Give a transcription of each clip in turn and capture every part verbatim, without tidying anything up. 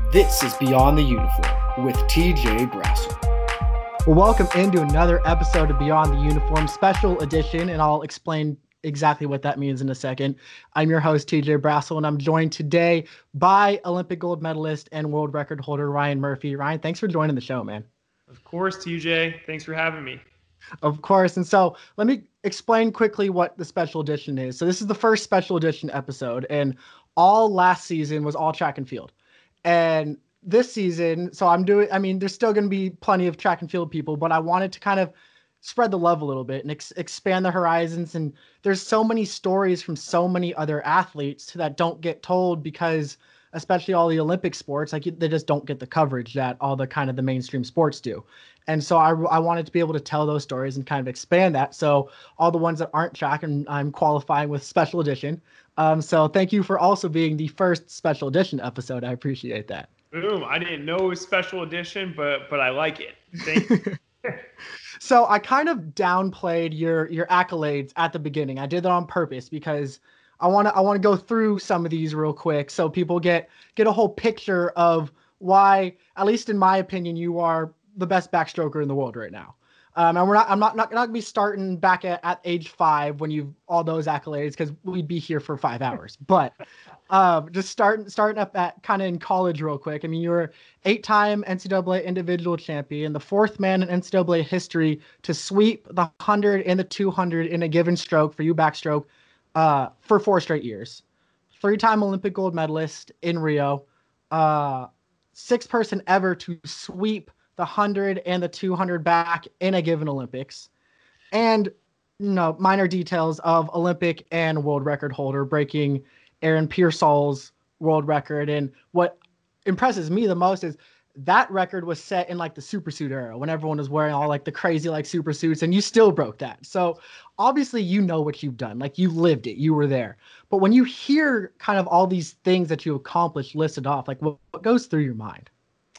This is Beyond the Uniform with T J Brassel. Well, welcome into another episode of Beyond the Uniform Special Edition, and I'll explain exactly what that means in a second. I'm your host, T J Brassel, and I'm joined today by Olympic gold medalist and world record holder Ryan Murphy. Ryan, thanks for joining the show, man. Of course, T J. Thanks for having me. Of course. And so let me explain quickly what the special edition is. So this is the first special edition episode, and all last season was all track and field. And this season, so I'm doing, I mean, there's still going to be plenty of track and field people, but I wanted to kind of spread the love a little bit and ex- expand the horizons. And there's so many stories from so many other athletes that don't get told because especially all the Olympic sports, like they just don't get the coverage that all the kind of the mainstream sports do. And so I, I wanted to be able to tell those stories and kind of expand that. So all the ones that aren't track, and I'm qualifying with special edition. Um, so thank you for also being the first special edition episode. I appreciate that. Boom. I didn't know it was special edition, but but I like it. Thank you. So I kind of downplayed your your accolades at the beginning. I did that on purpose because I want to I want to go through some of these real quick so people get get a whole picture of why, at least in my opinion, you are the best backstroker in the world right now. Um, and we're not, I'm not, not, not gonna be starting back at, at age five when you've all those accolades, because we'd be here for five hours. But um, just starting, starting up at kind of in college real quick. I mean, you're eight-time N C double A individual champion, the fourth man in N C double A history to sweep the one hundred and the two hundred in a given stroke for you backstroke uh, for four straight years. Three-time Olympic gold medalist in Rio. Uh, sixth person ever to sweep the one hundred and the two hundred back in a given Olympics, and you know, minor details of Olympic and world record holder, breaking Aaron Pearsall's world record. And what impresses me the most is that record was set in like the supersuit era when everyone was wearing all like the crazy like super suits, and you still broke that. So obviously you know what you've done, like you lived it, you were there. But when you hear kind of all these things that you accomplished listed off, like what, what goes through your mind?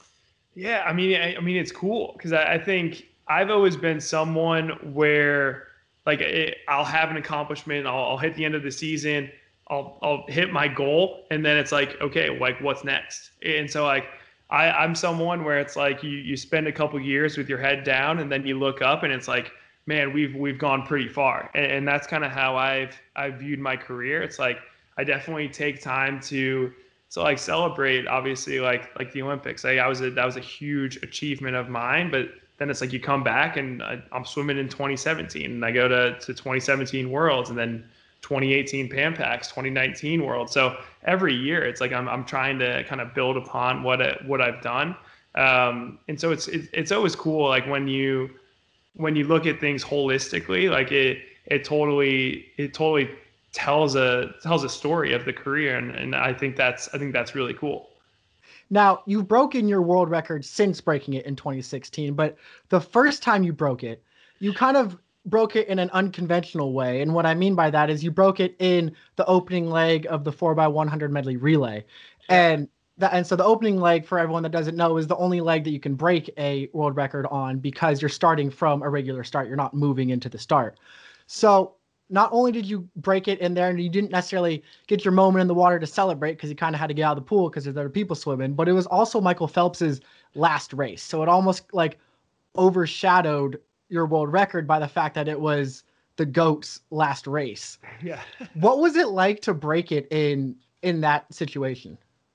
Yeah, I mean, I, I mean, it's cool because I, I think I've always been someone where, like, it, I'll have an accomplishment, I'll, I'll hit the end of the season, I'll I'll hit my goal, and then it's like, okay, like, what's next? And so, like, I, I'm someone where it's like you you spend a couple years with your head down, and then you look up, and it's like, man, we've we've gone pretty far, and, and that's kind of how I've I've viewed my career. It's like I definitely take time to. So like celebrate, obviously, like like the Olympics. Like I was a, that was a huge achievement of mine. But then it's like you come back and I, I'm swimming in twenty seventeen, and I go to to twenty seventeen Worlds, and then twenty eighteen Pan Pacs, twenty nineteen Worlds. So every year it's like I'm I'm trying to kind of build upon what it, what I've done. Um, and so it's it, it's always cool, like when you when you look at things holistically, like it it totally it totally. tells a tells a story of the career, and, and I think that's I think that's really cool. Now, you've broken your world record since breaking it in twenty sixteen, but the first time you broke it, you kind of broke it in an unconventional way. And what I mean by that is you broke it in the opening leg of the four by one hundred medley relay. Yeah. And that, and so the opening leg, for everyone that doesn't know, is the only leg that you can break a world record on because you're starting from a regular start. You're not moving into the start. So not only did you break it in there and you didn't necessarily get your moment in the water to celebrate because you kind of had to get out of the pool because there's other people swimming, but it was also Michael Phelps's last race. So it almost like overshadowed your world record by the fact that it was the GOAT's last race. Yeah. What was it like to break it in, in that situation?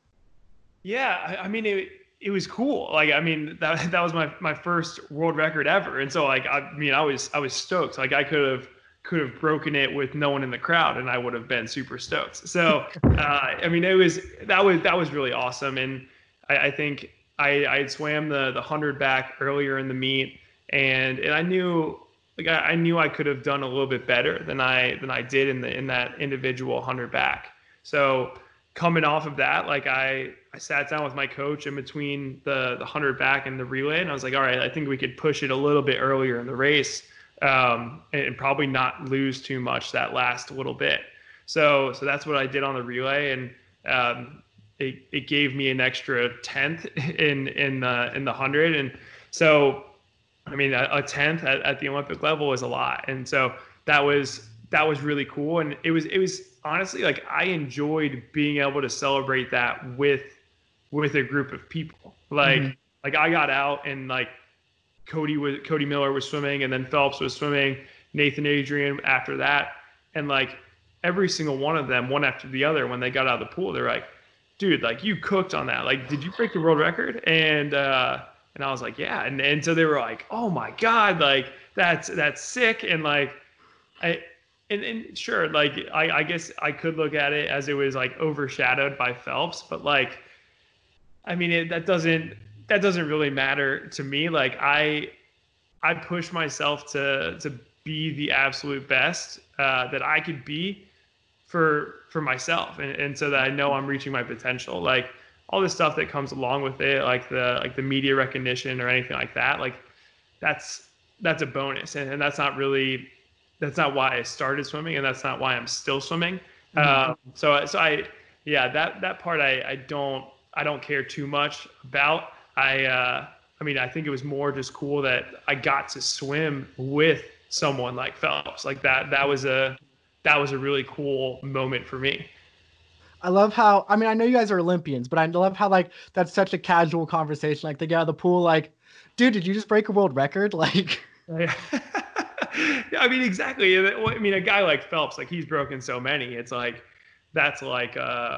Yeah. I, I mean, it, it was cool. Like, I mean, that, that was my, my first world record ever. And so like, I mean, I was, I was stoked. Like I could have, could have broken it with no one in the crowd and I would have been super stoked. So, uh, I mean, it was, that was, that was really awesome. And I, I think I, I swam the, the hundred back earlier in the meet, and, and I knew, like, I, I knew I could have done a little bit better than I, than I did in the, in that individual hundred back. So coming off of that, like I, I sat down with my coach in between the, the hundred back and the relay. And I was like, all right, I think we could push it a little bit earlier in the race. Um, and probably not lose too much that last little bit. So, so that's what I did on the relay, and um, it it gave me an extra tenth in in the in the hundred, and so I mean a, a tenth at, at the Olympic level is a lot, and so that was that was really cool, and it was it was honestly like I enjoyed being able to celebrate that with with a group of people. Like, Mhm. like I got out and like Cody was Cody Miller was swimming, and then Phelps was swimming, Nathan Adrian after that, and like every single one of them, one after the other, when they got out of the pool, they're like, "Dude, like you cooked on that. Like, did you break the world record?" And uh, and I was like, "Yeah." And and so they were like, "Oh my god, like that's that's sick." And like I. And, and sure, like I, I guess I could look at it as it was like overshadowed by Phelps, but like I mean, it, that doesn't that doesn't really matter to me. Like I I push myself to to be the absolute best uh, that I could be for for myself, and, and so that I know I'm reaching my potential. Like all the stuff that comes along with it, like the like the media recognition or anything like that. Like that's that's a bonus, and, and that's not really that's not why I started swimming, and that's not why I'm still swimming. Mhm. Um, so so I yeah that that part I I don't I don't care too much about. I uh, I mean I think it was more just cool that I got to swim with someone like Phelps. Like that that was a that was a really cool moment for me. I love how, I mean, I know you guys are Olympians, but I love how like that's such a casual conversation. Like they get out of the pool, like, dude, did you just break a world record? Like, Yeah. Yeah, I mean, exactly. And I mean, a guy like Phelps, like he's broken so many. It's like that's like, uh,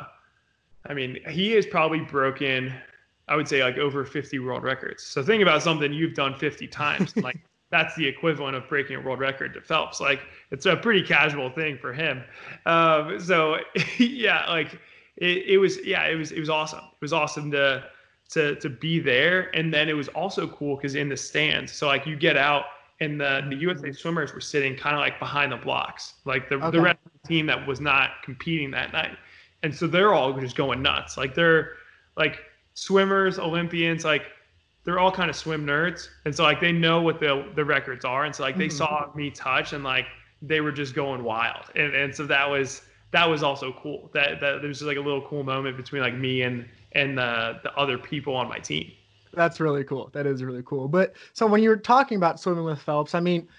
I mean, he has probably broken, I would say, like over fifty world records. So think about something you've done fifty times. Like that's the equivalent of breaking a world record to Phelps. Like it's a pretty casual thing for him. Um, so yeah, like it, it was, yeah, it was, it was awesome. It was awesome to to to be there, and then it was also cool because in the stands, so like you get out and the, the U S A swimmers were sitting kind of like behind the blocks, like the, the okay. rest of the team that was not competing that night. And so they're all just going nuts. Like they're like swimmers, Olympians, like they're all kind of swim nerds. And so like they know what the, the records are. And so like they Mhm. saw me touch and like they were just going wild. And, and so that was, that was also cool. That, that there's just like a little cool moment between like me and, and the, the other people on my team. That's really cool. That is really cool. But so when you're talking about swimming with Phelps, I mean,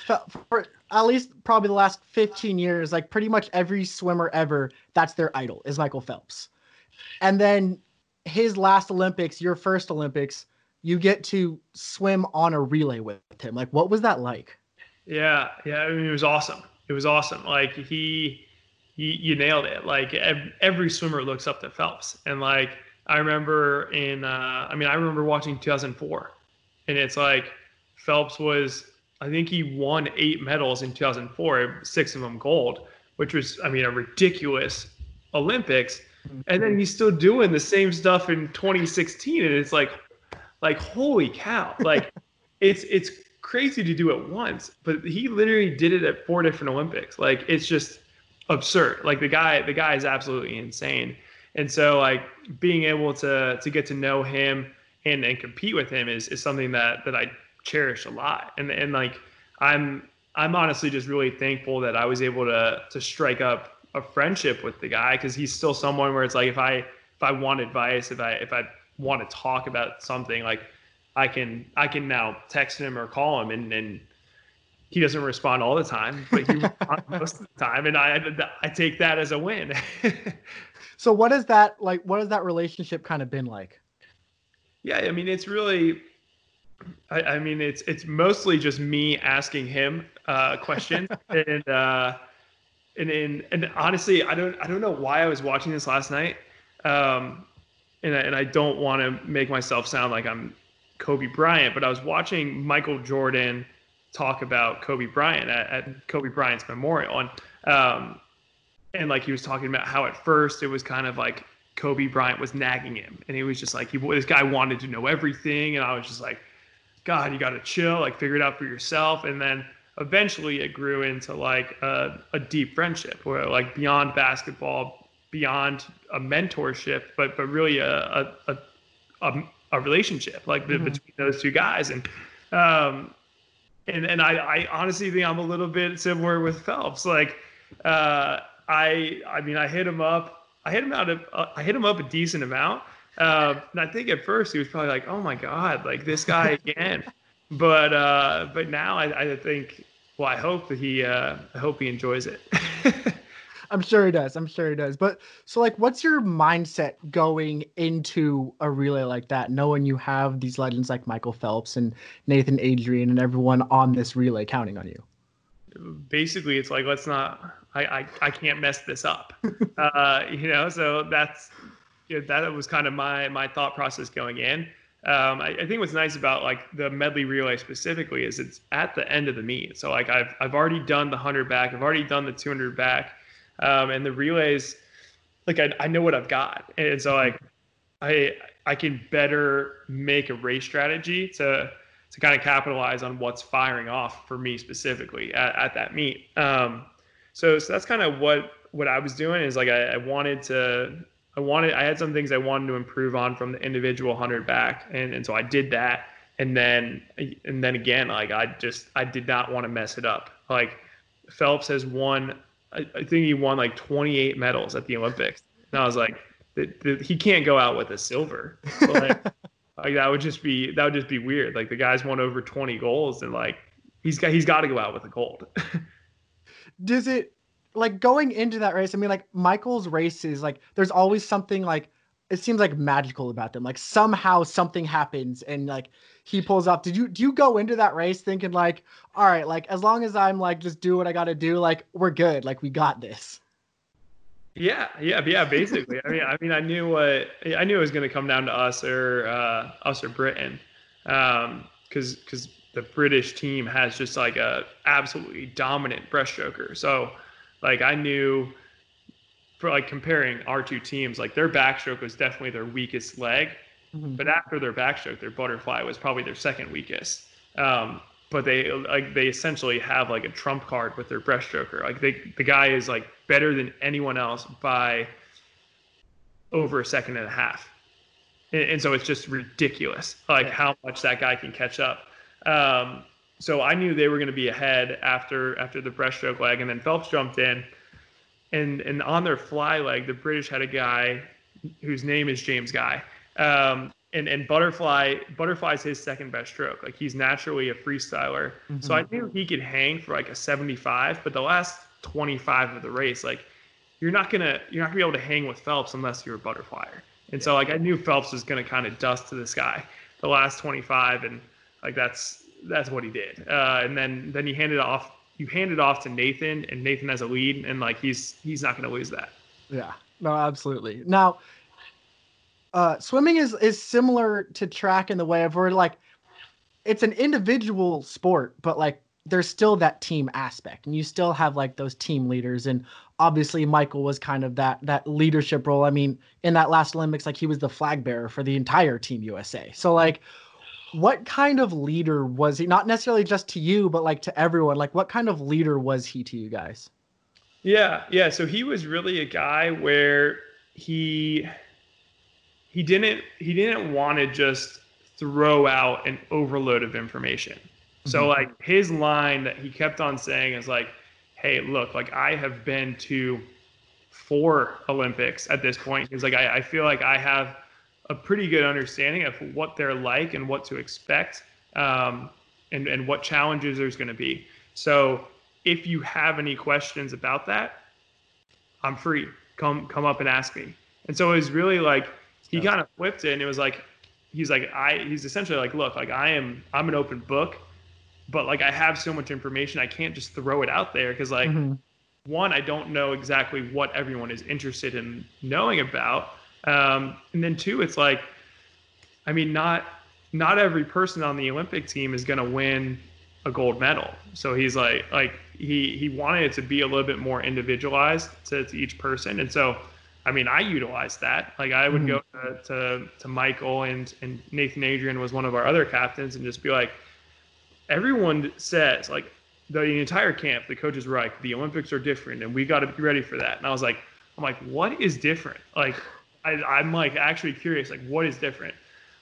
for at least probably the last fifteen years, like pretty much every swimmer ever, that's their idol is Michael Phelps. And then his last Olympics, your first Olympics, you get to swim on a relay with him. Like, what was that like? Yeah. Yeah. I mean, it was awesome. It was awesome. Like he, you, you nailed it. Like every, every swimmer looks up to Phelps. And like, I remember in, uh, I mean, I remember watching two thousand four and it's like Phelps was, I think he won eight medals in two thousand four, six of them gold, which was, I mean, a ridiculous Olympics. And then he's still doing the same stuff in twenty sixteen. And it's like, like, holy cow. Like it's, it's crazy to do it once, but he literally did it at four different Olympics. Like it's just absurd. Like the guy, the guy is absolutely insane. And so like being able to, to get to know him and, and compete with him is, is something that, that I cherish a lot. And, and like, I'm, I'm honestly just really thankful that I was able to, to strike up a friendship with the guy. Cause he's still someone where it's like, if I, if I want advice, if I, if I want to talk about something, like I can, I can now text him or call him and, and he doesn't respond all the time, but he responds most of the time. And I, I take that as a win. So what is that like? What has that relationship kind of been like? Yeah, I mean, it's really, I, I mean, it's it's mostly just me asking him uh, questions, and uh, and and and honestly, I don't I don't know why I was watching this last night, um, and I, and I don't want to make myself sound like I'm Kobe Bryant, but I was watching Michael Jordan talk about Kobe Bryant at, at Kobe Bryant's memorial, and um, and like he was talking about how at first it was kind of like Kobe Bryant was nagging him, and he was just like, he this guy wanted to know everything, and I was just like, God, you got to chill, like figure it out for yourself. And then eventually it grew into like a, a deep friendship, where like beyond basketball, beyond a mentorship, but but really a a a, a, a relationship like mm-hmm. between those two guys, and um, and and I, I honestly think I'm a little bit similar with Phelps, like. Uh, I I mean I hit him up. I hit him out of uh, I hit him up a decent amount. Uh, and I think at first he was probably like, "Oh my God, like this guy again." but uh, but now I, I think, well, I hope that he uh, I hope he enjoys it. I'm sure he does. I'm sure he does. But so like, what's your mindset going into a relay like that, knowing you have these legends like Michael Phelps and Nathan Adrian and everyone on this relay counting on you? Basically, it's like, let's not, I, I, I can't mess this up. uh, you know, so that's, you know, that was kind of my, my thought process going in. Um, I, I think what's nice about like the medley relay specifically is it's at the end of the meet. So like I've, I've already done the hundred back, I've already done the two hundred back. Um, and the relays, like I, I know what I've got. And so like, I, I can better make a race strategy to, to kind of capitalize on what's firing off for me specifically at, at that meet. Um, so, so that's kind of what, what I was doing is like, I, I wanted to, I wanted, I had some things I wanted to improve on from the individual hundred back. And, and so I did that. And then, and then again, like I just, I did not want to mess it up. Like Phelps has won, I, I think he won like twenty-eight medals at the Olympics. And I was like, the, the, he can't go out with a silver. Like, like that would just be, that would just be weird. Like the guy's won over twenty goals and like, he's got, he's got to go out with a gold. Does it, like going into that race, I mean, like Michael's races, like there's always something like, it seems like magical about them. Like somehow something happens and like he pulls off. Did you, do you go into that race thinking like, all right, like as long as I'm like, just do what I got to do, like we're good. Like we got this. Yeah, yeah, yeah. Basically, I mean, I mean, I knew what I knew it was going to come down to us or uh, us or Britain, um, because because the British team has just like a absolutely dominant breaststroker. So, like, I knew for like comparing our two teams, like their backstroke was definitely their weakest leg, mm-hmm. but after their backstroke, their butterfly was probably their second weakest. Um, but they like they essentially have like a trump card with their breaststroker. Like they, the guy is like better than anyone else by over a second and a half, and, and so it's just ridiculous, like how much that guy can catch up. Um, so I knew they were going to be ahead after after the breaststroke leg, and then Phelps jumped in, and and on their fly leg, the British had a guy whose name is James Guy. Um, And and butterfly butterfly's his second best stroke. Like he's naturally a freestyler, mm-hmm. so I knew he could hang for like a seventy-five. But the last twenty-five of the race, like you're not gonna you're not gonna be able to hang with Phelps unless you're a butterflyer. And yeah. so like I knew Phelps was gonna kind of dust to this guy the last twenty-five, and like that's that's what he did. Uh, and then then you hand it off you hand it off to Nathan, and Nathan has a lead, and like he's he's not gonna lose that. Yeah, no, absolutely. Now. Uh, swimming is, is similar to track in the way of where like, it's an individual sport, but like there's still that team aspect and you still have like those team leaders. And obviously Michael was kind of that, that leadership role. I mean, in that last Olympics, like he was the flag bearer for the entire team U S A. So like, what kind of leader was he? Not necessarily just to you, but like to everyone, like what kind of leader was he to you guys? Yeah. Yeah. So he was really a guy where he, He didn't he didn't want to just throw out an overload of information. Mm-hmm. So like his line that he kept on saying is like, hey, look, like I have been to four Olympics at this point. He's like, I, I feel like I have a pretty good understanding of what they're like and what to expect, um, and, and what challenges there's going to be. So if you have any questions about that, I'm free. Come come up and ask me. And so it was really like, he kind of flipped it and it was like, he's like, I, he's essentially like, look, like I am, I'm an open book, but like I have so much information, I can't just throw it out there. Cause like mm-hmm. one, I don't know exactly what everyone is interested in knowing about. Um, and then two, it's like, I mean, not, not every person on the Olympic team is going to win a gold medal. So he's like, like he, he wanted it to be a little bit more individualized to, to each person. And so, I mean, I utilized that. Like I would mm-hmm. go to, to, to Michael and, and Nathan Adrian was one of our other captains and just be like, everyone says like the, the entire camp, the coaches were like, the Olympics are different and we got to be ready for that. And I was like, I'm like, what is different? Like, I, I'm like actually curious, like what is different?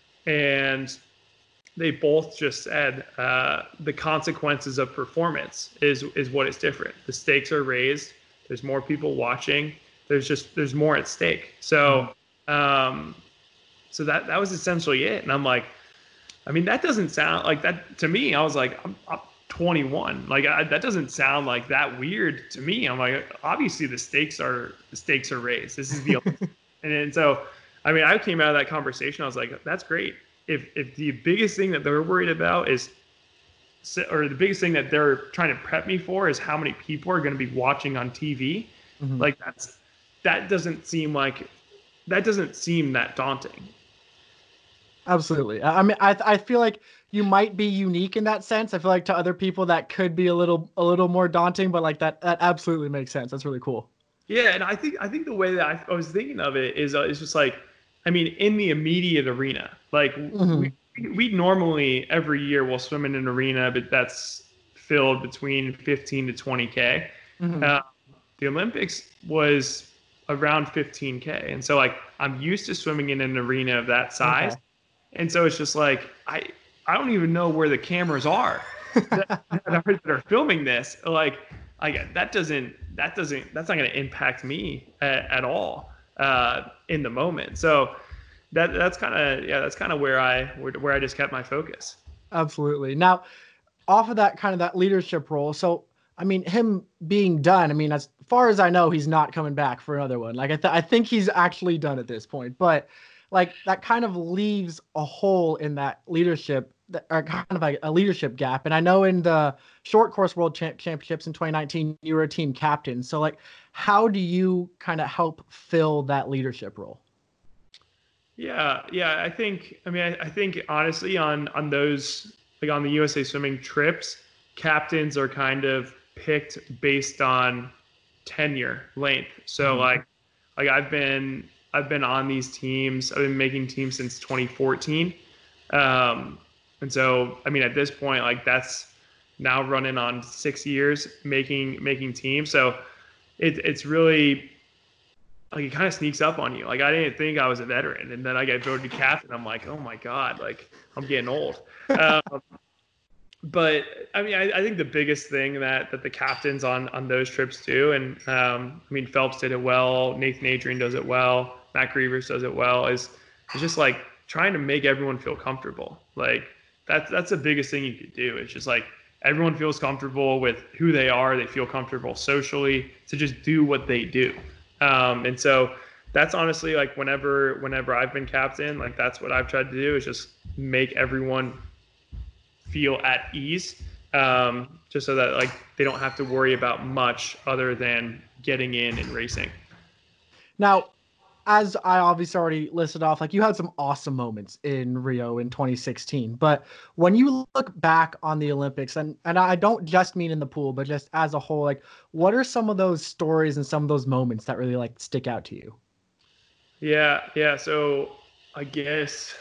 And they both just said uh, the consequences of performance is, is what is different. The stakes are raised. There's more people watching. There's just, there's more at stake. So, um, so that, that was essentially it. And I'm like, I mean, that doesn't sound like that to me. I was like, I'm, I'm twenty-one. Like I, that doesn't sound like that weird to me. I'm like, obviously the stakes are the stakes are raised. This is the and, and so, I mean, I came out of that conversation. I was like, that's great. If if the biggest thing that they're worried about is, or the biggest thing that they're trying to prep me for is how many people are going to be watching on T V, mm-hmm. like that's that doesn't seem like that doesn't seem that daunting. Absolutely. I mean, I I feel like you might be unique in that sense. I feel like to other people that could be a little a little more daunting, but like that that absolutely makes sense. That's really cool. Yeah, and I think I think the way that I, I was thinking of it is uh, is just like, I mean, in the immediate arena, like mm-hmm. we we normally every year will swim in an arena, but that's filled between fifteen to twenty K. Mm-hmm. Uh, the Olympics was around fifteen K, and so like I'm used to swimming in an arena of that size. Okay. And so it's just like, I I don't even know where the cameras are that, that, are, that are filming this. Like, I, that doesn't, that doesn't, that's not going to impact me at, at all uh, in the moment. So that that's kind of, yeah, that's kind of where I, where, where I just kept my focus. Absolutely. Now, off of that kind of that leadership role. So, I mean, him being done, I mean, as far as I know, he's not coming back for another one. Like, I, th- I think he's actually done at this point, but like that kind of leaves a hole in that leadership, or kind of like a leadership gap. And I know in the short course world champ- championships in twenty nineteen, you were a team captain. So like, how do you kind of help fill that leadership role? Yeah. Yeah. I think, I mean, I, I think honestly on, on those, like on the U S A Swimming trips, captains are kind of picked based on tenure length. So mm-hmm. like, like I've been, I've been on these teams. I've been making teams since twenty fourteen. Um, and so, I mean, at this point, like that's now running on six years making, making teams. So it, it's really like, it kind of sneaks up on you. Like I didn't think I was a veteran, and then I get voted captain. I'm like, oh my God, like I'm getting old. Um, but I mean, I, I think the biggest thing that, that the captains on, on those trips do, and um, I mean, Phelps did it well. Nathan Adrian does it well. Matt Grievous does it well, is is just like trying to make everyone feel comfortable. Like that's that's the biggest thing you could do. It's just like everyone feels comfortable with who they are. They feel comfortable socially to just do what they do. Um, and so that's honestly like whenever whenever I've been captain, like that's what I've tried to do is just make everyone feel at ease, um, just so that like they don't have to worry about much other than getting in and racing. Now, as I obviously already listed off, like you had some awesome moments in Rio in twenty sixteen, but when you look back on the Olympics, and, and I don't just mean in the pool, but just as a whole, like what are some of those stories and some of those moments that really like stick out to you? Yeah. Yeah. So I guess,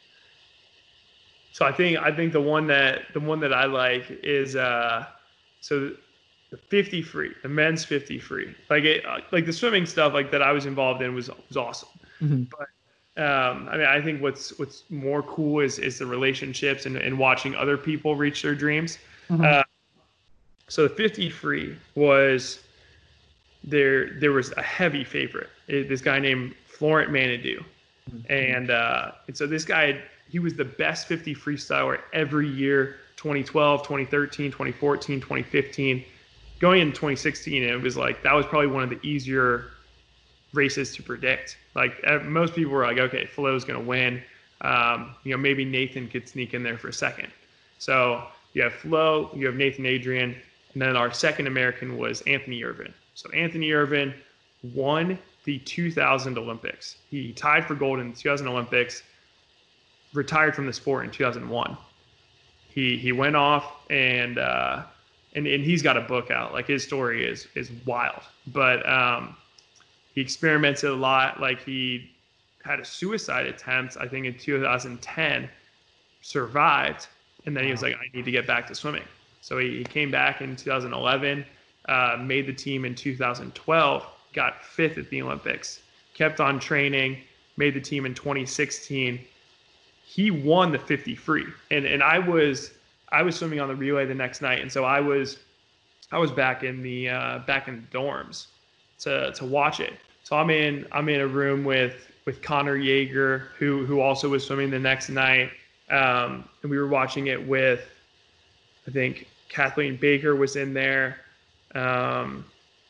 so I think, I think the one that, the one that I like is, uh, so the fifty free, the men's fifty free, like it, like the swimming stuff like that I was involved in was, was awesome. Mm-hmm. But um, I mean, I think what's, what's more cool is, is the relationships and, and watching other people reach their dreams. Mm-hmm. Uh, so the fifty free was there, there was a heavy favorite, it, this guy named Florent Manadou. Mm-hmm. And, uh, and so this guy, he was the best fifty freestyler every year, twenty twelve, twenty thirteen, twenty fourteen, twenty fifteen. Going into twenty sixteen, it was like, that was probably one of the easier races to predict. Like most people were like, okay, Flo's going to win. Um, you know, maybe Nathan could sneak in there for a second. So you have Flo, you have Nathan Adrian, and then our second American was Anthony Irvin. So Anthony Irvin won the two thousand Olympics. He tied for gold in the two thousand Olympics, retired from the sport in two thousand one. He, he went off and, uh, And, and he's got a book out. Like his story is is wild, but um, he experimented a lot. Like he had a suicide attempt, I think in two thousand ten, survived, and then he was like, I need to get back to swimming. So he, he came back in two thousand eleven, uh, made the team in two thousand twelve, got fifth at the Olympics, kept on training, made the team in twenty sixteen. He won the fifty free, and and I was. I was swimming on the relay the next night, and so I was, I was back in the uh, back in the dorms to to watch it. So I'm in I'm in a room with with Connor Yeager, who who also was swimming the next night, um, and we were watching it with, I think Kathleen Baker was in there. Um,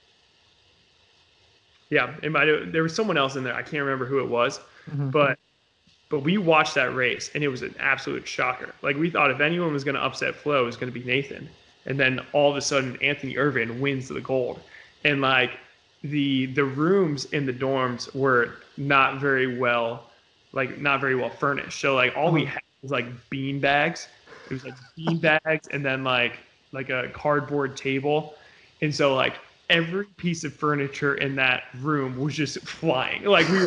yeah, it might have, there was someone else in there. I can't remember who it was, Mhm. but but we watched that race and it was an absolute shocker. Like we thought if anyone was going to upset Flo, it was going to be Nathan. And then all of a sudden, Anthony Irvin wins the gold, and like the the rooms in the dorms were not very well, like not very well furnished. So like all we had was like bean bags. It was like bean bags and then like like a cardboard table, and so like every piece of furniture in that room was just flying. Like we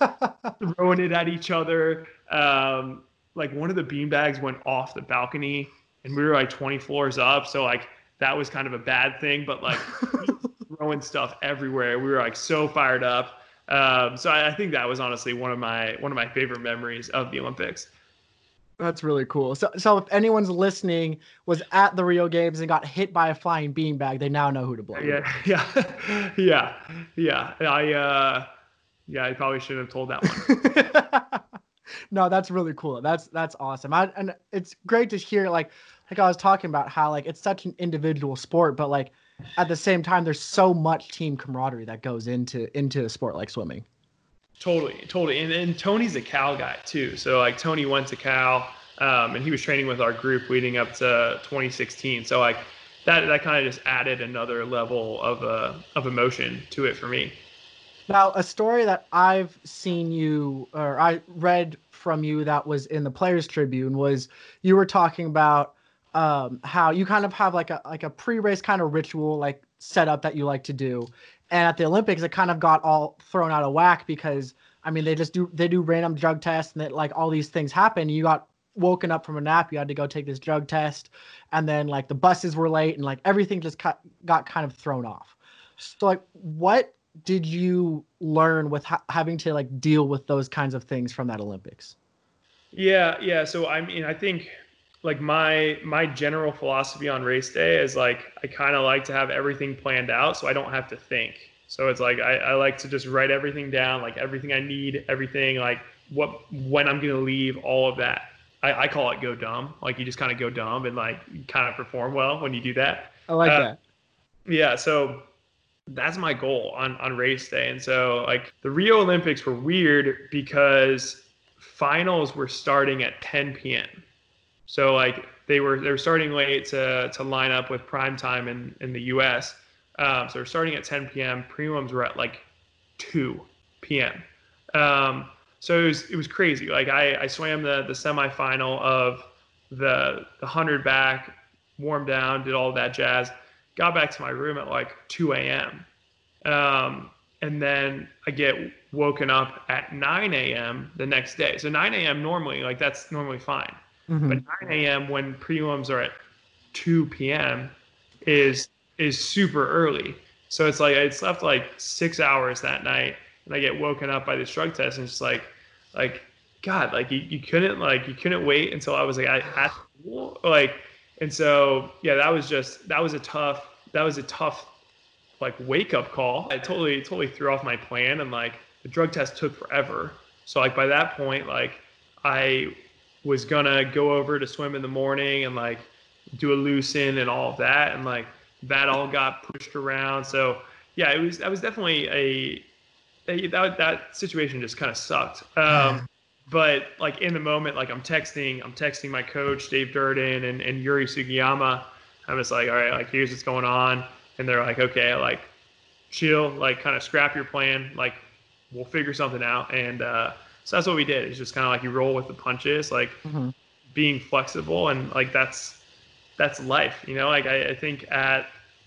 were throwing it at each other. Um, like one of the bean bags went off the balcony, and we were like twenty floors up, so like that was kind of a bad thing. But like throwing stuff everywhere, we were like so fired up. Um, so I, I think that was honestly one of my one of my favorite memories of the Olympics. That's really cool. So, so if anyone's listening was at the Rio Games and got hit by a flying beanbag, they now know who to blame. Yeah, yeah, yeah, yeah. I, uh, yeah, I probably shouldn't have told that one. No, that's really cool. That's that's awesome. I, and it's great to hear. Like, like I was talking about how like it's such an individual sport, but like at the same time, there's so much team camaraderie that goes into into a sport like swimming. Totally, totally. And, and Tony's a Cal guy too. So like Tony went to Cal, um, and he was training with our group leading up to twenty sixteen. So like that that kind of just added another level of uh, of emotion to it for me. Now, a story that I've seen you or I read from you that was in the Players Tribune was you were talking about um, how you kind of have like a like a pre-race kind of ritual like setup that you like to do. And at the Olympics, it kind of got all thrown out of whack because, I mean, they just do they do random drug tests and that like all these things happen. You got woken up from a nap. You had to go take this drug test. And then like the buses were late and like everything just got, got kind of thrown off. So like what did you learn with ha- having to like deal with those kinds of things from that Olympics? Yeah, yeah. So I mean, I think like my my general philosophy on race day is like I kind of like to have everything planned out so I don't have to think. So it's like I, I like to just write everything down, like everything I need, everything like what when I'm gonna leave, all of that. I, I call it go dumb. Like you just kind of go dumb and like kind of perform well when you do that. I like uh, that. Yeah, so that's my goal on on race day. And so like the Rio Olympics were weird because finals were starting at ten p.m. So like they were they were starting late to to line up with prime time in in the U S. Um, so they're starting at ten p.m. Prelims were at like two p.m. Um, so it was it was crazy. Like I, I swam the the semifinal of the the hundred back, warmed down, did all that jazz. Got back to my room at like two a.m. Um, and then I get woken up at nine a.m. the next day. So nine a.m. normally, like that's normally fine. Mm-hmm. But nine a.m. when prelims are at two p.m. is is super early. So it's like I slept like six hours that night, and I get woken up by this drug test, and it's just like, like God, like you, you couldn't like you couldn't wait until I was like I at school, like, and so yeah, that was just that was a tough that was a tough like wake up call. I totally totally threw off my plan, and like the drug test took forever. So like by that point, like I was gonna go over to swim in the morning and like do a loosen and all of that, and like that all got pushed around. So yeah, it was that was definitely a, a that that situation just kind of sucked. Um, but like in the moment, like I'm texting I'm texting my coach Dave Durden and, and Yuri Sugiyama. I'm just like, all right, like here's what's going on, and they're like, okay, like chill, like kind of scrap your plan, like we'll figure something out. And uh, so that's what we did. It's just kind of like you roll with the punches, like mm-hmm. being flexible, and like that's that's life, you know. Like I, I think at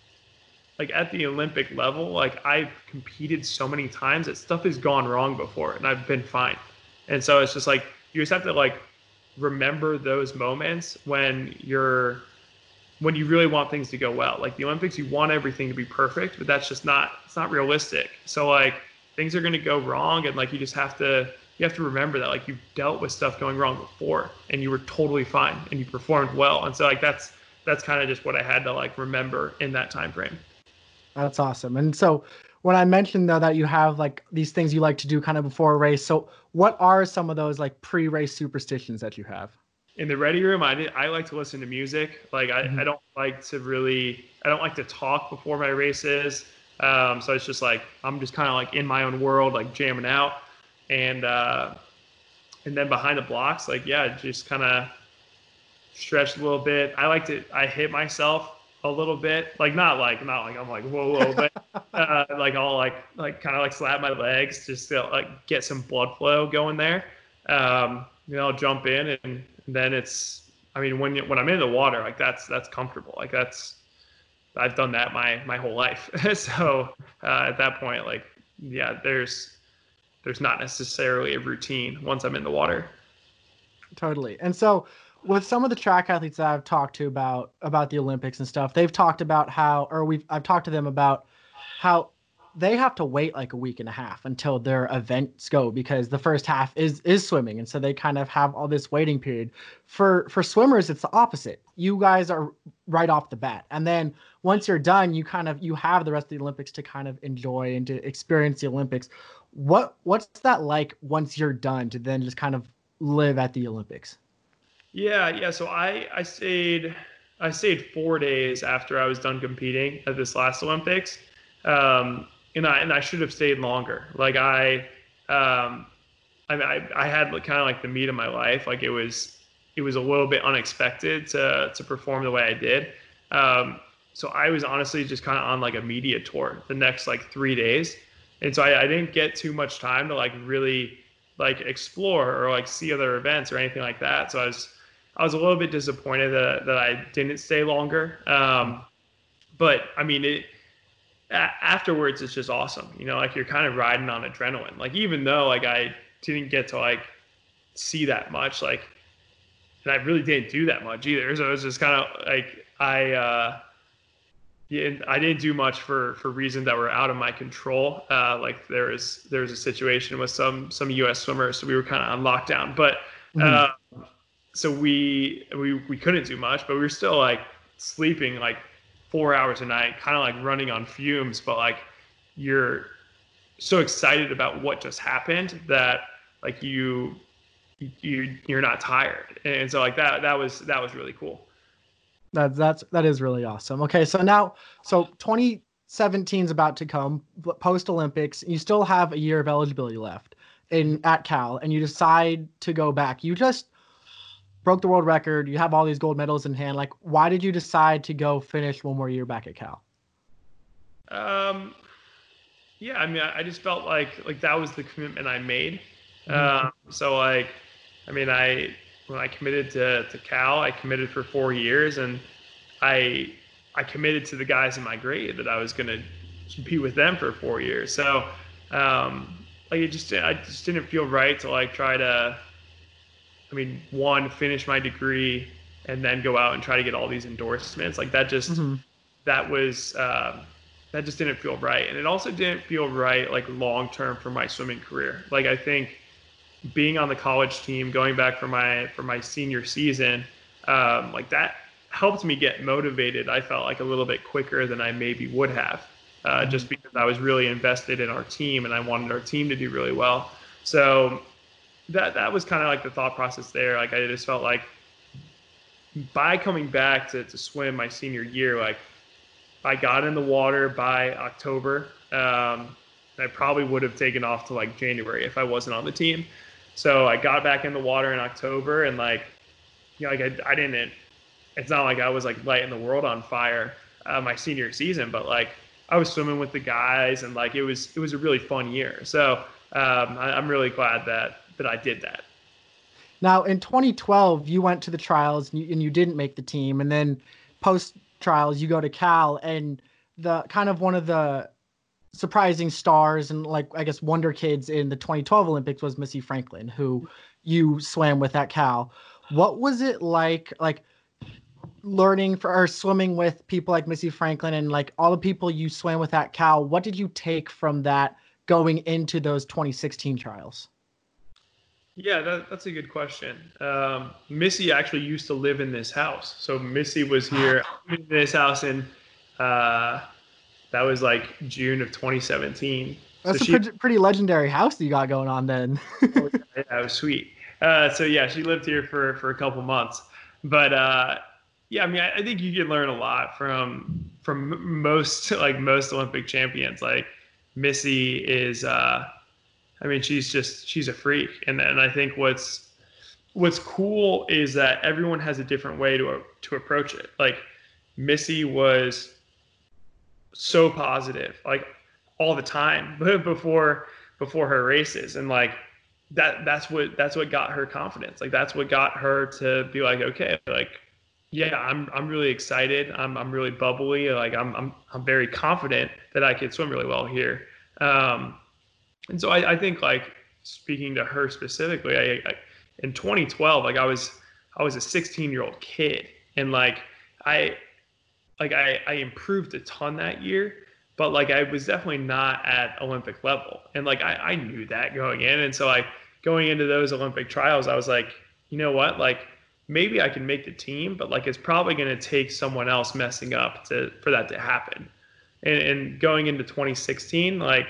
like at the Olympic level, like I've competed so many times that stuff has gone wrong before, and I've been fine. And so it's just like you just have to like remember those moments when you're when you really want things to go well. Like the Olympics, you want everything to be perfect, but that's just not it's not realistic. So like things are going to go wrong, and like you just have to you have to remember that like you've dealt with stuff going wrong before, and you were totally fine, and you performed well. And so like that's that's kind of just what I had to like remember in that time frame. That's awesome. And so when I mentioned though that you have like these things you like to do kind of before a race, so what are some of those like pre-race superstitions that you have? in the ready room, I, I like to listen to music. Like I, Mhm. I don't like to really, I don't like to talk before my races. Um, so it's just like, I'm just kind of like in my own world, like jamming out. And, uh, and then behind the blocks, like, yeah, just kind of stretch a little bit. I like to, I hit myself a little bit, like not like, not like I'm like, whoa, whoa, but uh, like I'll like, like kind of like slap my legs just to like get some blood flow going there. Um, you know, I'll jump in and, and then it's, I mean, when you, when I'm in the water, like that's, that's comfortable. Like that's, I've done that my, my whole life. So uh, at that point, like, yeah, there's, there's not necessarily a routine once I'm in the water. Totally. And so with some of the track athletes that I've talked to about about the Olympics and stuff, they've talked about how, or we've I've talked to them about how they have to wait like a week and a half until their events go because the first half is is swimming, and so they kind of have all this waiting period. For for swimmers, it's the opposite. You guys are right off the bat, and then once you're done, you kind of you have the rest of the Olympics to kind of enjoy and to experience the Olympics. What what's that like once you're done to then just kind of live at the Olympics? Yeah, yeah. So I I stayed I stayed four days after I was done competing at this last Olympics, um, and I and I should have stayed longer. Like I, um, I I, I had kind of like the meat of my life. Like it was it was a little bit unexpected to to perform the way I did. Um, so I was honestly just kind of on like a media tour the next like three days, and so I, I didn't get too much time to like really like explore or like see other events or anything like that. So I was I was a little bit disappointed that that I didn't stay longer. Um, but I mean, it a- afterwards it's just awesome. You know, like you're kind of riding on adrenaline. Like even though like I didn't get to like see that much, like and I really didn't do that much either. So it was just kind of like I uh, yeah, I didn't do much for for reasons that were out of my control. Uh, like there was there was a situation with some some U S swimmers, so we were kind of on lockdown. But Mhm. uh, so we we we couldn't do much, but we were still like sleeping like four hours a night, kind of like running on fumes. But like you're so excited about what just happened that like you you you're not tired, and so like that that was that was really cool. That's that's that is really awesome. Okay, so now so twenty seventeen is about to come, post Olympics. You still have a year of eligibility left in at Cal, and you decide to go back. You just broke the world record. You have all these gold medals in hand. Like, why did you decide to go finish one more year back at Cal? Um, yeah, I mean, I, I just felt like like that was the commitment I made. Hmm. Um, so like, I mean, I when I committed to to Cal, I committed for four years, and I I committed to the guys in my grade that I was going to compete with them for four years. So um, like it just I just didn't feel right to like try to. I mean, one, finish my degree and then go out and try to get all these endorsements. Like that just Hmm. that was um, that just didn't feel right, and it also didn't feel right like long term for my swimming career. Like I think being on the college team, going back for my for my senior season, um, like that helped me get motivated. I felt like a little bit quicker than I maybe would have, uh, Hmm. just because I was really invested in our team and I wanted our team to do really well. So that that was kind of like the thought process there. Like I just felt like by coming back to, to swim my senior year, like I got in the water by October. Um, I probably would have taken off to like January if I wasn't on the team. So I got back in the water in October, and like, you know, like I, I didn't. It's not like I was like lighting the world on fire uh, my senior season, but like I was swimming with the guys, and like it was it was a really fun year. So um, I, I'm really glad that that I did that. Now, in twenty twelve, you went to the trials and you, and you didn't make the team, and then post trials, you go to Cal, and the kind of one of the surprising stars and like I guess wonder kids in the twenty twelve Olympics was Missy Franklin, who you swam with at Cal. What was it like, like learning for or swimming with people like Missy Franklin and like all the people you swam with at Cal? What did you take from that going into those twenty sixteen trials? Yeah, that, that's a good question. Um, Missy actually used to live in this house. So Missy was here in this house in uh, that was like June of twenty seventeen. So That's a she, pretty, pretty legendary house that you got going on then. oh, yeah, that was sweet. uh, so yeah, she lived here for for a couple months, but uh, yeah, I mean, I, I think you can learn a lot from from most like most Olympic champions. Like Missy is, uh, I mean, she's just she's a freak, and and I think what's what's cool is that everyone has a different way to to approach it. Like Missy was so positive, like all the time before before her races, and like that that's what that's what got her confidence. Like that's what got her to be like, okay, like yeah, I'm I'm really excited. I'm I'm really bubbly. Like I'm I'm I'm very confident that I could swim really well here. Um, and so I, I think like speaking to her specifically, I, I in twenty twelve, like I was I was a sixteen year old kid, and like I like I, I improved a ton that year, but like I was definitely not at Olympic level. And like I, I knew that going in. And so like going into those Olympic trials, I was like, you know what? Like maybe I can make the team, but like it's probably gonna take someone else messing up to for that to happen. And, and going into twenty sixteen, like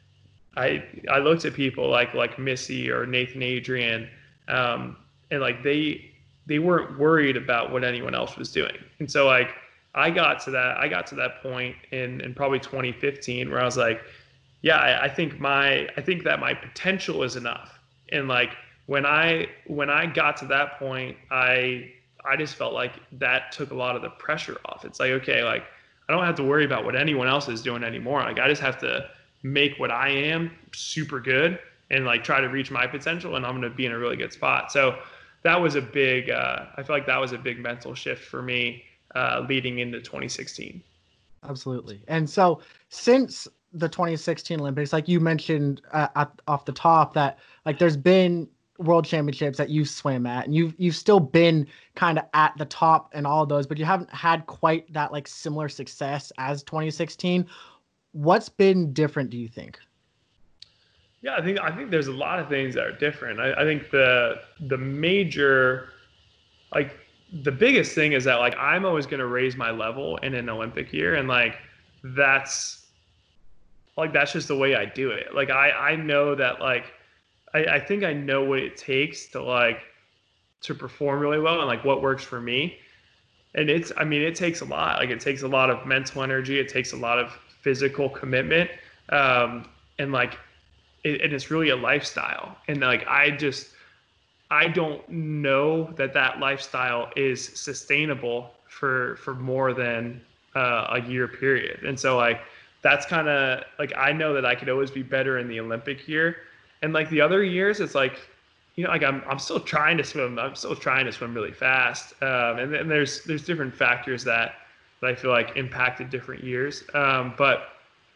I I looked at people like like Missy or Nathan Adrian, um, and like they they weren't worried about what anyone else was doing. And so like I got to that I got to that point in in probably twenty fifteen where I was like, yeah, I, I think my I think that my potential is enough. And like when I when I got to that point, I I just felt like that took a lot of the pressure off. It's like, okay, like I don't have to worry about what anyone else is doing anymore. Like I just have to make what I am super good and like try to reach my potential, and I'm going to be in a really good spot. So that was a big, uh, I feel like that was a big mental shift for me uh, leading into twenty sixteen. Absolutely. And so since the twenty sixteen Olympics, like you mentioned uh, at, off the top, that like there's been world championships that you swam at, and you've you've still been kind of at the top in all of those, but you haven't had quite that like similar success as twenty sixteen. What's been different, do you think? Yeah, I think I think there's a lot of things that are different. I, I think the the major like the biggest thing is that like I'm always going to raise my level in an Olympic year, and like that's like that's just the way I do it. Like I I know that like I, I think I know what it takes to like to perform really well and like what works for me. And it's I mean it takes a lot. Like it takes a lot of mental energy. It takes a lot of physical commitment. Um, and like it, and it's really a lifestyle. And like I just I don't know that that lifestyle is sustainable for for more than uh, a year period. And so like that's kind of like I know that I could always be better in the Olympic year, and like the other years, it's like you know like I'm I'm still trying to swim. I'm still trying to swim really fast, um, and then there's there's different factors that that I feel like impacted different years. Um, but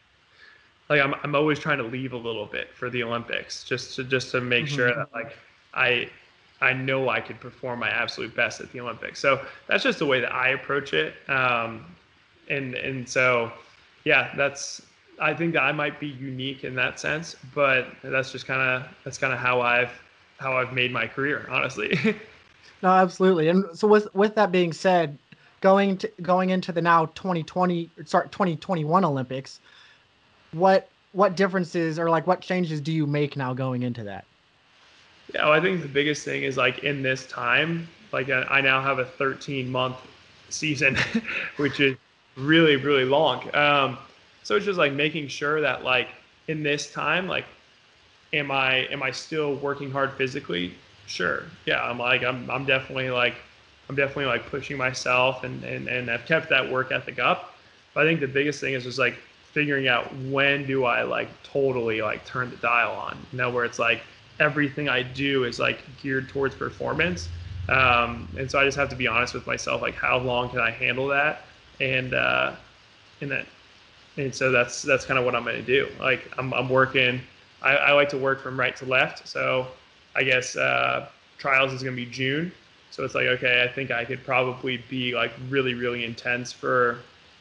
like I'm I'm always trying to leave a little bit for the Olympics just to just to make Mm-hmm. sure that like I I know I could perform my absolute best at the Olympics. So that's just the way that I approach it. Um, and and so yeah, that's I think that I might be unique in that sense, but that's just kind of that's kind of how I've how I've made my career, honestly. No, absolutely. And so with with that being said, going to going into the now twenty twenty, sorry, twenty twenty-one Olympics, what what differences or like what changes do you make now going into that? Yeah, well, I think the biggest thing is like in this time, like I I now have a thirteen month season, which is really, really long. Um, so it's just like making sure that like in this time, like, am I am I still working hard physically? Sure. Yeah, I'm like I'm I'm definitely like I'm definitely like pushing myself and and and I've kept that work ethic up. But I think the biggest thing is just like figuring out when do I like totally like turn the dial on. You know, where it's like everything I do is like geared towards performance. Um, and so I just have to be honest with myself, like how long can I handle that? And uh, and then and so that's that's kind of what I'm going to do. Like I'm I'm working. I, I like to work from right to left. So I guess uh, trials is going to be June. So it's like okay, I think I could probably be like really really intense for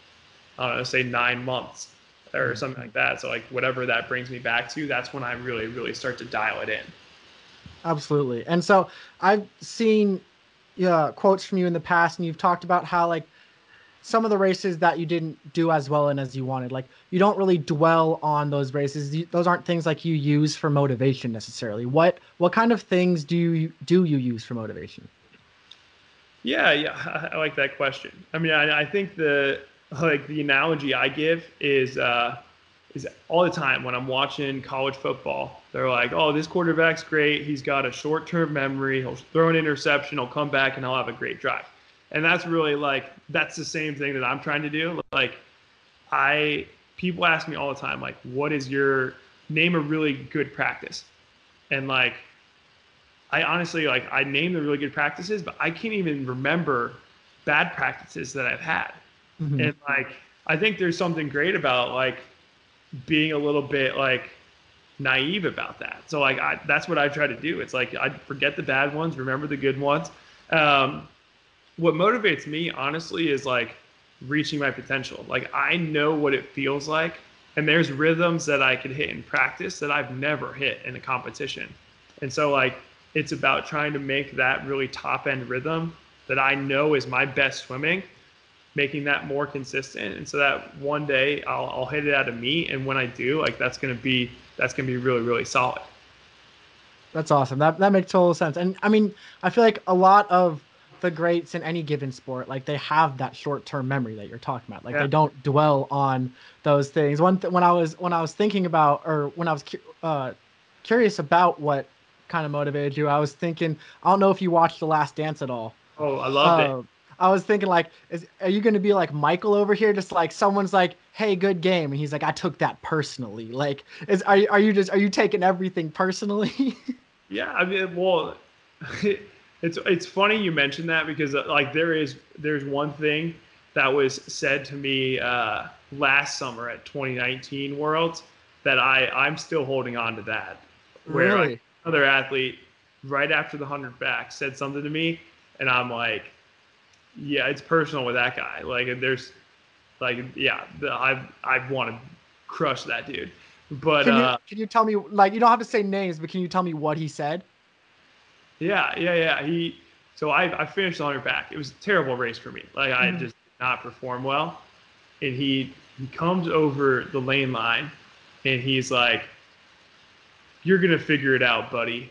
I don't know, say nine months or something like that. So like whatever that brings me back to, that's when I really really start to dial it in. Absolutely. And so I've seen yeah, quotes from you in the past, and you've talked about how like some of the races that you didn't do as well in as you wanted. Like you don't really dwell on those races. You, those aren't things like you use for motivation necessarily. What what kind of things do you do you use for motivation? Yeah, yeah, I like that question. I mean, I, I think the like the analogy I give is uh, is all the time when I'm watching college football. They're like, "Oh, this quarterback's great. He's got a short-term memory. He'll throw an interception. He'll come back and he'll have a great drive." And that's really like that's the same thing that I'm trying to do. Like, I people ask me all the time, like, "What is your name a really good practice?" And like I honestly like I name the really good practices, but I can't even remember bad practices that I've had. Mm-hmm. And like I think there's something great about like being a little bit like naive about that. So like I, that's what I try to do. It's like I forget the bad ones, remember the good ones. Um, what motivates me honestly is like reaching my potential. Like I know what it feels like, and there's rhythms that I could hit in practice that I've never hit in a competition. And so like it's about trying to make that really top end rhythm that I know is my best swimming, making that more consistent. And so that one day I'll, I'll hit it out of me. And when I do, like that's going to be, that's going to be really, really solid. That's awesome. That, that makes total sense. And I mean, I feel like a lot of the greats in any given sport, like they have that short-term memory that you're talking about. Like Yeah. they don't dwell on those things. One th- when I was, when I was thinking about, or when I was cu- uh, curious about what kind of motivated you, I was thinking, I don't know if you watched The Last Dance at all. Oh, I loved Uh, it. I was thinking like, is are you going to be like Michael over here? Just like someone's like, "Hey, good game," and he's like, "I took that personally." Like, is are you- are you just are you taking everything personally? Yeah. I mean, well, it's, it's funny you mentioned that because uh, like there is, there's one thing that was said to me uh, last summer at twenty nineteen Worlds that I, I'm still holding on to that, where like Really? another athlete right after the hundred back said something to me, and I'm like, yeah, it's personal with that guy. Like, there's like, yeah, the, I I want to crush that dude, but Can you uh, can you tell me, like, you don't have to say names, but can you tell me what he said? yeah, yeah, yeah. He so I I finished the hundred back. It was a terrible race for me. Like I Mhm. just did not perform well, and he he comes over the lane line, and he's like, "You're gonna figure it out, buddy."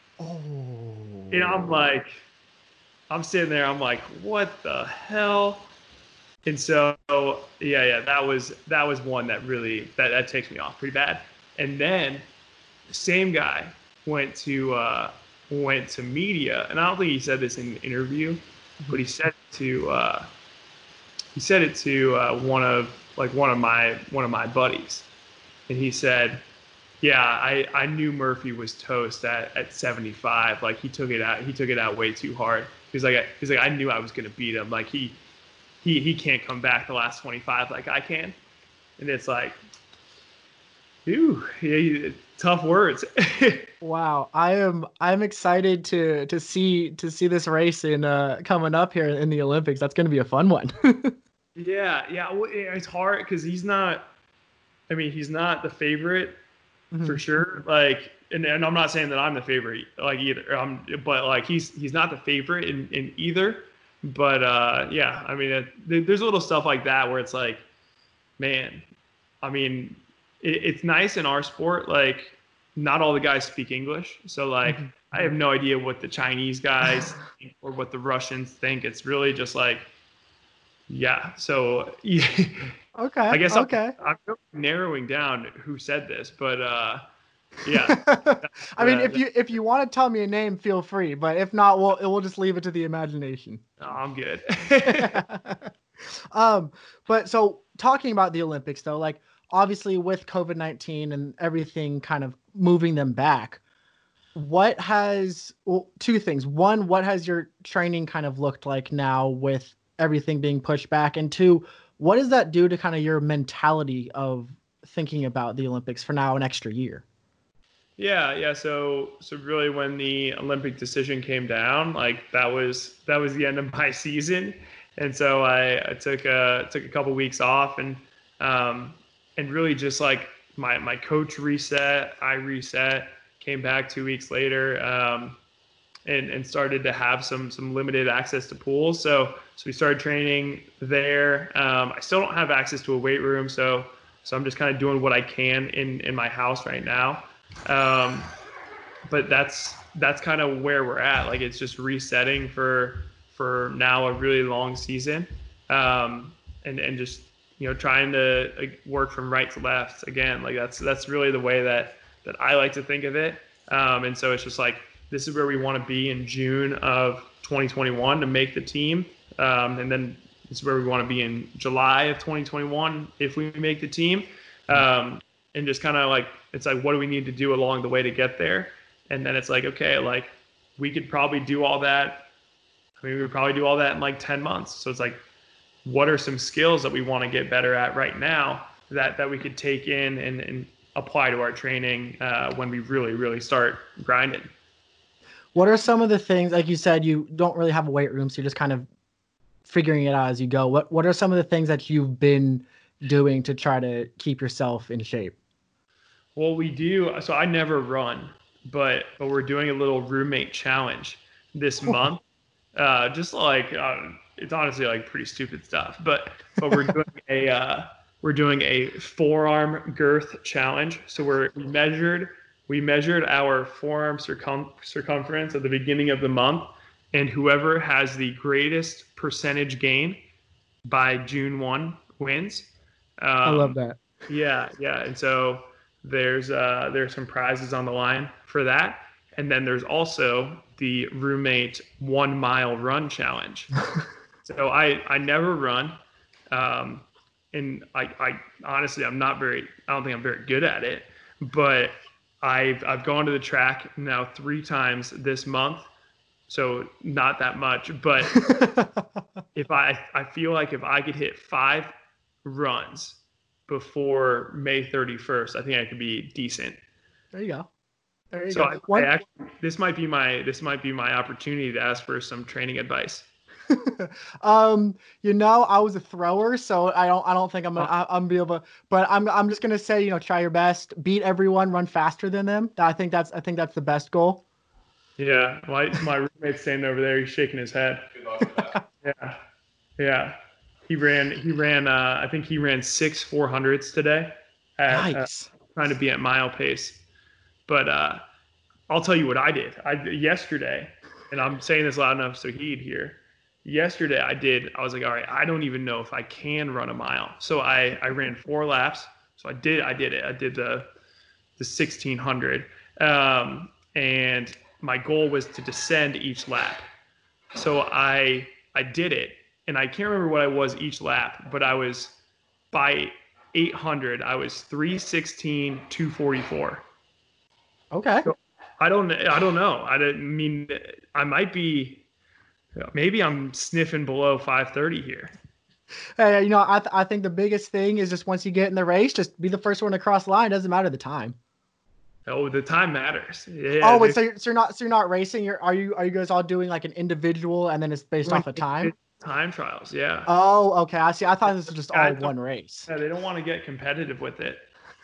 And I'm Oh. like, I'm sitting there. I'm like, what the hell? And so, yeah, yeah, that was that was one that really that that takes me off pretty bad. And then the same guy went to uh, went to media, and I don't think he said this in an interview, but Mhm. he said it to uh, he said it to uh, one of like one of my one of my buddies, and he said, "Yeah, I, I knew Murphy was toast at, at seventy-five. Like he took it out he took it out way too hard. He's like he's like I knew I was gonna beat him. Like he he he can't come back the last twenty-five like I can." And it's like, ooh, yeah, tough words. Wow, I am I'm excited to to see to see this race in uh coming up here in the Olympics. That's going to be a fun one. Yeah, yeah, well, it's hard because he's not. I mean, he's not the favorite for Mhm. sure. Like, and, and I'm not saying that I'm the favorite, like either. Um, but like he's he's not the favorite in, in either. But uh, yeah, I mean, it, there's little stuff like that where it's like, man, I mean, it, it's nice in our sport. Like, not all the guys speak English, so like, Mhm. I have no idea what the Chinese guys think or what the Russians think. It's really just like, yeah. So yeah, Okay, I guess I'm okay. I'm narrowing down who said this, but uh, yeah, I mean, that, if that, you if you want to tell me a name, feel free. But if not, we'll we'll just leave it to the imagination. no, I'm good. um, but so talking about the Olympics though, like obviously with COVID nineteen and everything kind of moving them back, what has well, two things. One, what has your training kind of looked like now with everything being pushed back? And two, what does that do to kind of your mentality of thinking about the Olympics for now an extra year? Yeah, yeah. So, so really, when the Olympic decision came down, like that was that was the end of my season, and so I, I took a took a couple weeks off, and um, and really just like my my coach reset, I reset, came back two weeks later, um, and, and started to have some some limited access to pools. So so we started training there. Um, I still don't have access to a weight room, so so I'm just kind of doing what I can in in my house right now. Um, but that's that's kind of where we're at. Like it's just resetting for for now a really long season, um, and and just you know trying to like, work from right to left again. Like that's that's really the way that that I like to think of it. Um, and so it's just like this is where we want to be in June of twenty twenty-one to make the team, um, and then this is where we want to be in July of twenty twenty-one if we make the team. Um, and just kind of like it's like what do we need to do along the way to get there? And then it's like, okay, like we could probably do all that. I mean, we would probably do all that in like ten months. So it's like, what are some skills that we want to get better at right now that, that we could take in and, and apply to our training uh, when we really, really start grinding? What are some of the things, like you said, you don't really have a weight room, so you're just kind of figuring it out as you go. What What are some of the things that you've been doing to try to keep yourself in shape? Well, we do. So I never run. But but we're doing a little roommate challenge this month. Uh, just like uh, it's honestly like pretty stupid stuff. But but we're doing a uh, we're doing a forearm girth challenge. So we're we measured we measured our forearm circum circumference at the beginning of the month, and whoever has the greatest percentage gain by June first wins. Um, I love that. Yeah, yeah, and so. There's uh, there's some prizes on the line for that, and then there's also the roommate one mile run challenge. So I I never run, um, and I I honestly I'm not very I don't think I'm very good at it, but I've I've gone to the track now three times this month, so not that much. But if I I feel like if I could hit five runs before May thirty-first, I think I could be decent. There you go. There you so go. I, I actually, this might be my this might be my opportunity to ask for some training advice. um, you know, I was a thrower, so I don't I don't think I'm gonna I, I'm be able to, but I'm I'm just gonna say, you know, try your best, beat everyone, run faster than them. I think that's I think that's the best goal. Yeah, my my roommate's standing over there, he's shaking his head. Yeah, yeah. He ran. He ran. Uh, I think he ran six four hundreds today. At, nice. Uh, trying to be at mile pace, but uh, I'll tell you what I did. I yesterday, and I'm saying this loud enough so he'd hear. Yesterday I did. I was like, all right, I don't even know if I can run a mile. So I I ran four laps. So I did. I did it. I did the the sixteen hundred, um, and my goal was to descend each lap. So I I did it. And I can't remember what I was each lap, but I was by eight hundred, I was three sixteen, two forty-four. Okay. So I don't, I don't know. I didn't mean, I might be, maybe I'm sniffing below five thirty here. Hey, you know, I, th I think the biggest thing is just once you get in the race, just be the first one to cross the line. It doesn't matter the time. Oh, the time matters. Yeah, oh, wait, so you're, so you're not, so you're not racing. You're, are you, are you guys all doing like an individual and then it's based off of time? Time trials, yeah. Oh, okay. I see. I thought this was just all one race. Yeah, they don't want to get competitive with it.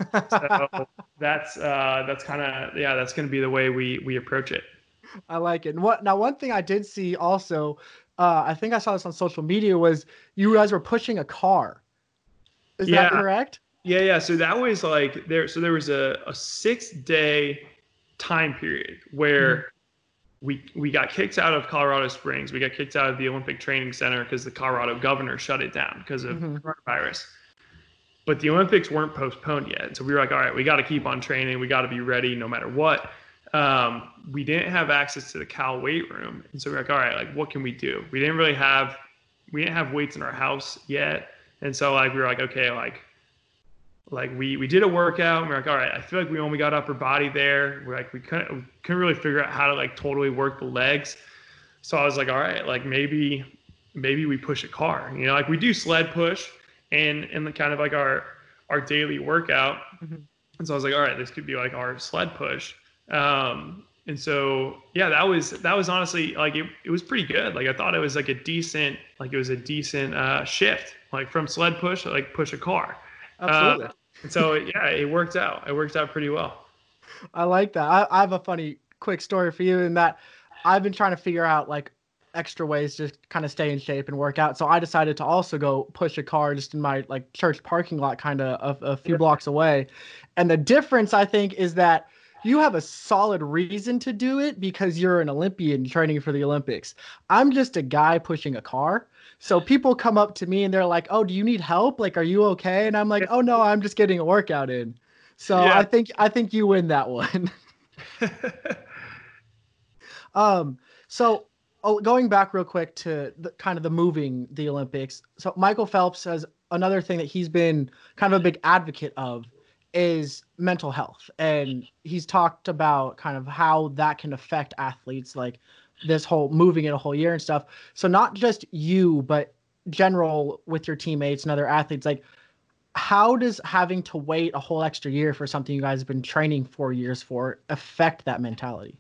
So that's uh, that's kind of yeah, that's going to be the way we we approach it. I like it. And what now? One thing I did see also, uh, I think I saw this on social media, was you guys were pushing a car. Is yeah. that correct? Yeah, yeah. So that was like there. So there was a, a six day time period where. Mm-hmm. We we got kicked out of Colorado Springs. We got kicked out of the Olympic Training Center because the Colorado governor shut it down because of mm-hmm. coronavirus. But the Olympics weren't postponed yet. So we were like, all right, we got to keep on training. We got to be ready no matter what. Um, we didn't have access to the Cal weight room. And so we we're like, all right, like what can we do? We didn't really have, we didn't have weights in our house yet. And so like, we were like, okay, like, Like we we did a workout and we're like, all right, I feel like we only got upper body there. We're like, we couldn't couldn't really figure out how to like totally work the legs. So I was like, all right, like maybe maybe we push a car. You know, like we do sled push and and the kind of like our our daily workout. Mm-hmm. And so I was like, all right, this could be like our sled push. Um, and so yeah, that was that was honestly like it, it was pretty good. Like I thought it was like a decent, like it was a decent uh shift, like from sled push to like push a car. Absolutely. Uh, and so yeah, it worked out. It worked out pretty well. I like that. I, I have a funny quick story for you in that I've been trying to figure out like extra ways to kind of stay in shape and work out. So I decided to also go push a car just in my like church parking lot, kind of a, a few blocks away. And the difference, I think, is that you have a solid reason to do it because you're an Olympian training for the Olympics. I'm just a guy pushing a car. So people come up to me and they're like, "Oh, do you need help? Like, are you okay?" And I'm like, "Oh no, I'm just getting a workout in." So yeah. I think I think you win that one. um. So oh, going back real quick to the, kind of the moving the Olympics. So Michael Phelps says another thing that he's been kind of a big advocate of is mental health, and he's talked about kind of how that can affect athletes, like this whole moving it a whole year and stuff. So not just you, but general with your teammates and other athletes, like how does having to wait a whole extra year for something you guys have been training four years for affect that mentality?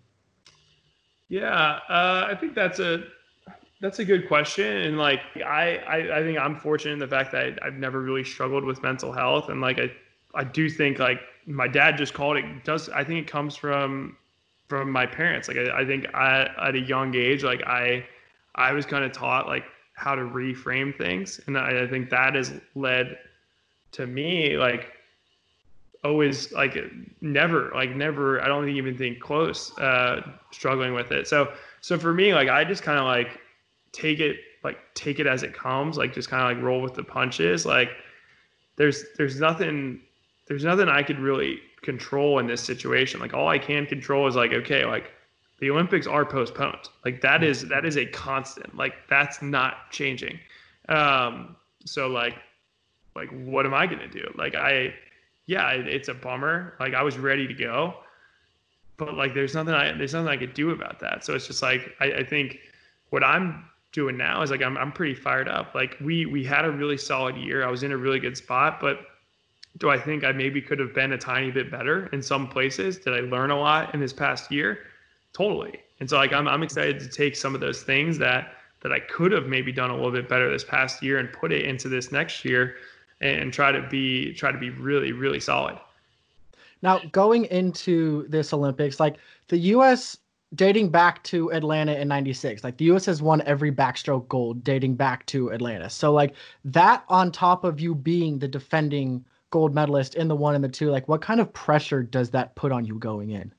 Yeah, uh, I think that's a that's a good question, and like I, I I think I'm fortunate in the fact that I, I've never really struggled with mental health, and like I I do think like my dad just called it does I think it comes from from my parents. Like I, I think I, at a young age, like I I was kind of taught like how to reframe things, and I, I think that has led to me like always like never like never I don't even think close uh struggling with it. So so for me, like I just kind of like take it like take it as it comes, like just kind of like roll with the punches. Like there's there's nothing there's nothing I could really control in this situation. Like all I can control is like, okay, like the Olympics are postponed. Like that is that is a constant. Like that's not changing. Um so like like what am I gonna do? Like I yeah, it's a bummer. Like I was ready to go, but like there's nothing I there's nothing I could do about that. So it's just like I, I think what I'm doing now is like I'm I'm pretty fired up. Like we we had a really solid year. I was in a really good spot, but do I think I maybe could have been a tiny bit better in some places? Did I learn a lot in this past year? Totally. And so like I'm I'm excited to take some of those things that that I could have maybe done a little bit better this past year and put it into this next year and try to be try to be really, really solid. Now, going into this Olympics, like the U S dating back to Atlanta in ninety-six, like the U S has won every backstroke gold dating back to Atlanta. So like that on top of you being the defending gold medalist in the one and the two, like what kind of pressure does that put on you going in?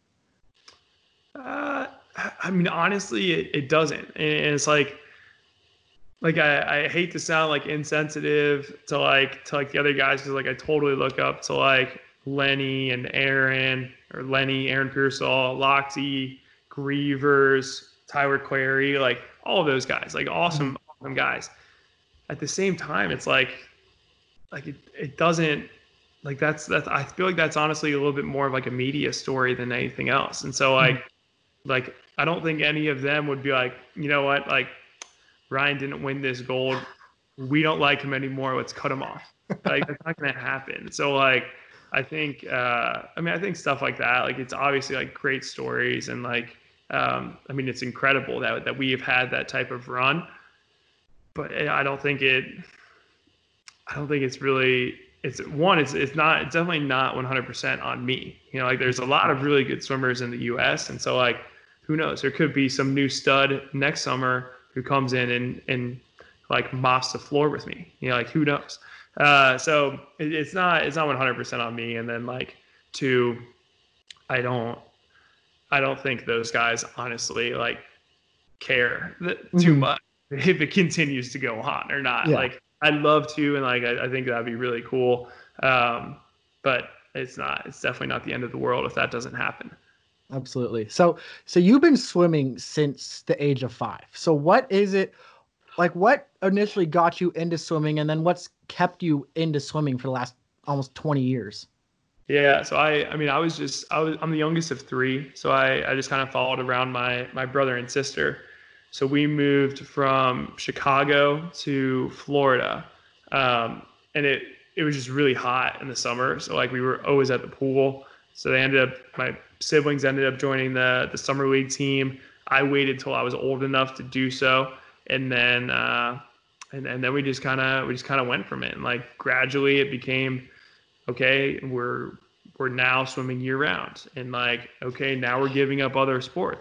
Uh, I mean, honestly, it, it doesn't. And it's like, like I, I hate to sound like insensitive to like to like the other guys, because like I totally look up to like Lenny and Aaron or Lenny, Aaron Pearsall, Loxie, Grievers, Tyler Clary, like all of those guys, like awesome, awesome guys. At the same time, it's like like it, it doesn't like that's that's I feel like that's honestly a little bit more of like a media story than anything else. And so like mm-hmm. like I don't think any of them would be like, you know what, like Ryan didn't win this gold. We don't like him anymore. Let's cut him off. Like that's not going to happen. So like, I think, uh, I mean, I think stuff like that, like it's obviously like great stories. And like, um, I mean, it's incredible that, that we have had that type of run, but I don't think it, I don't think it's really, it's one, it's, it's not, it's definitely not one hundred percent on me. You know, like there's a lot of really good swimmers in the U S. And so like, who knows, there could be some new stud next summer who comes in and, and like mops the floor with me, you know, like who knows? Uh, so it, it's not, it's not one hundred percent on me. And then like two, I don't, I don't think those guys honestly like care that, too mm-hmm. much if it continues to go on or not. Yeah. Like I'd love to. And like, I, I think that'd be really cool. Um, but it's not, it's definitely not the end of the world if that doesn't happen. Absolutely. So, so you've been swimming since the age of five. So what is it like, what initially got you into swimming, and then what's kept you into swimming for the last almost twenty years? Yeah. So I, I mean, I was just, I was, I'm the youngest of three. So I, I just kind of followed around my, my brother and sister. So we moved from Chicago to Florida. Um, and it, it was just really hot in the summer. So like we were always at the pool. So they ended up, my siblings ended up joining the, the summer league team. I waited till I was old enough to do so. And then, uh, and, and then we just kind of, we just kind of went from it. And like gradually it became, okay, we're, we're now swimming year round. And like, okay, now we're giving up other sports.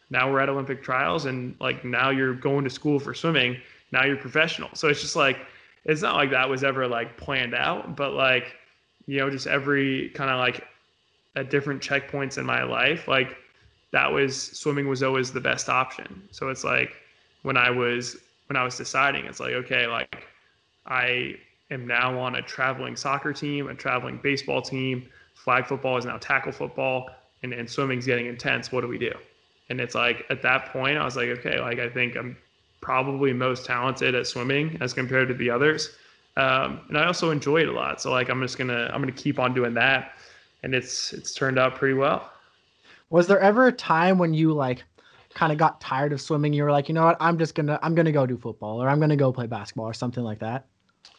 now we're at Olympic trials, and like now you're going to school for swimming. Now you're professional. So it's just like, it's not like that was ever like planned out, but like, you know, just every kind of like at different checkpoints in my life, like that was swimming was always the best option. So it's like when I was when I was deciding, it's like, okay, like I am now on a traveling soccer team, a traveling baseball team, flag football is now tackle football, and, and swimming's getting intense. What do we do? And it's like at that point, I was like, okay, like I think I'm probably most talented at swimming as compared to the others. Um, and I also enjoy it a lot. So like I'm just gonna I'm gonna keep on doing that. And it's it's turned out pretty well. Was there ever a time when you like kind of got tired of swimming? You were like, you know what, I'm just gonna I'm gonna go do football, or I'm gonna go play basketball or something like that?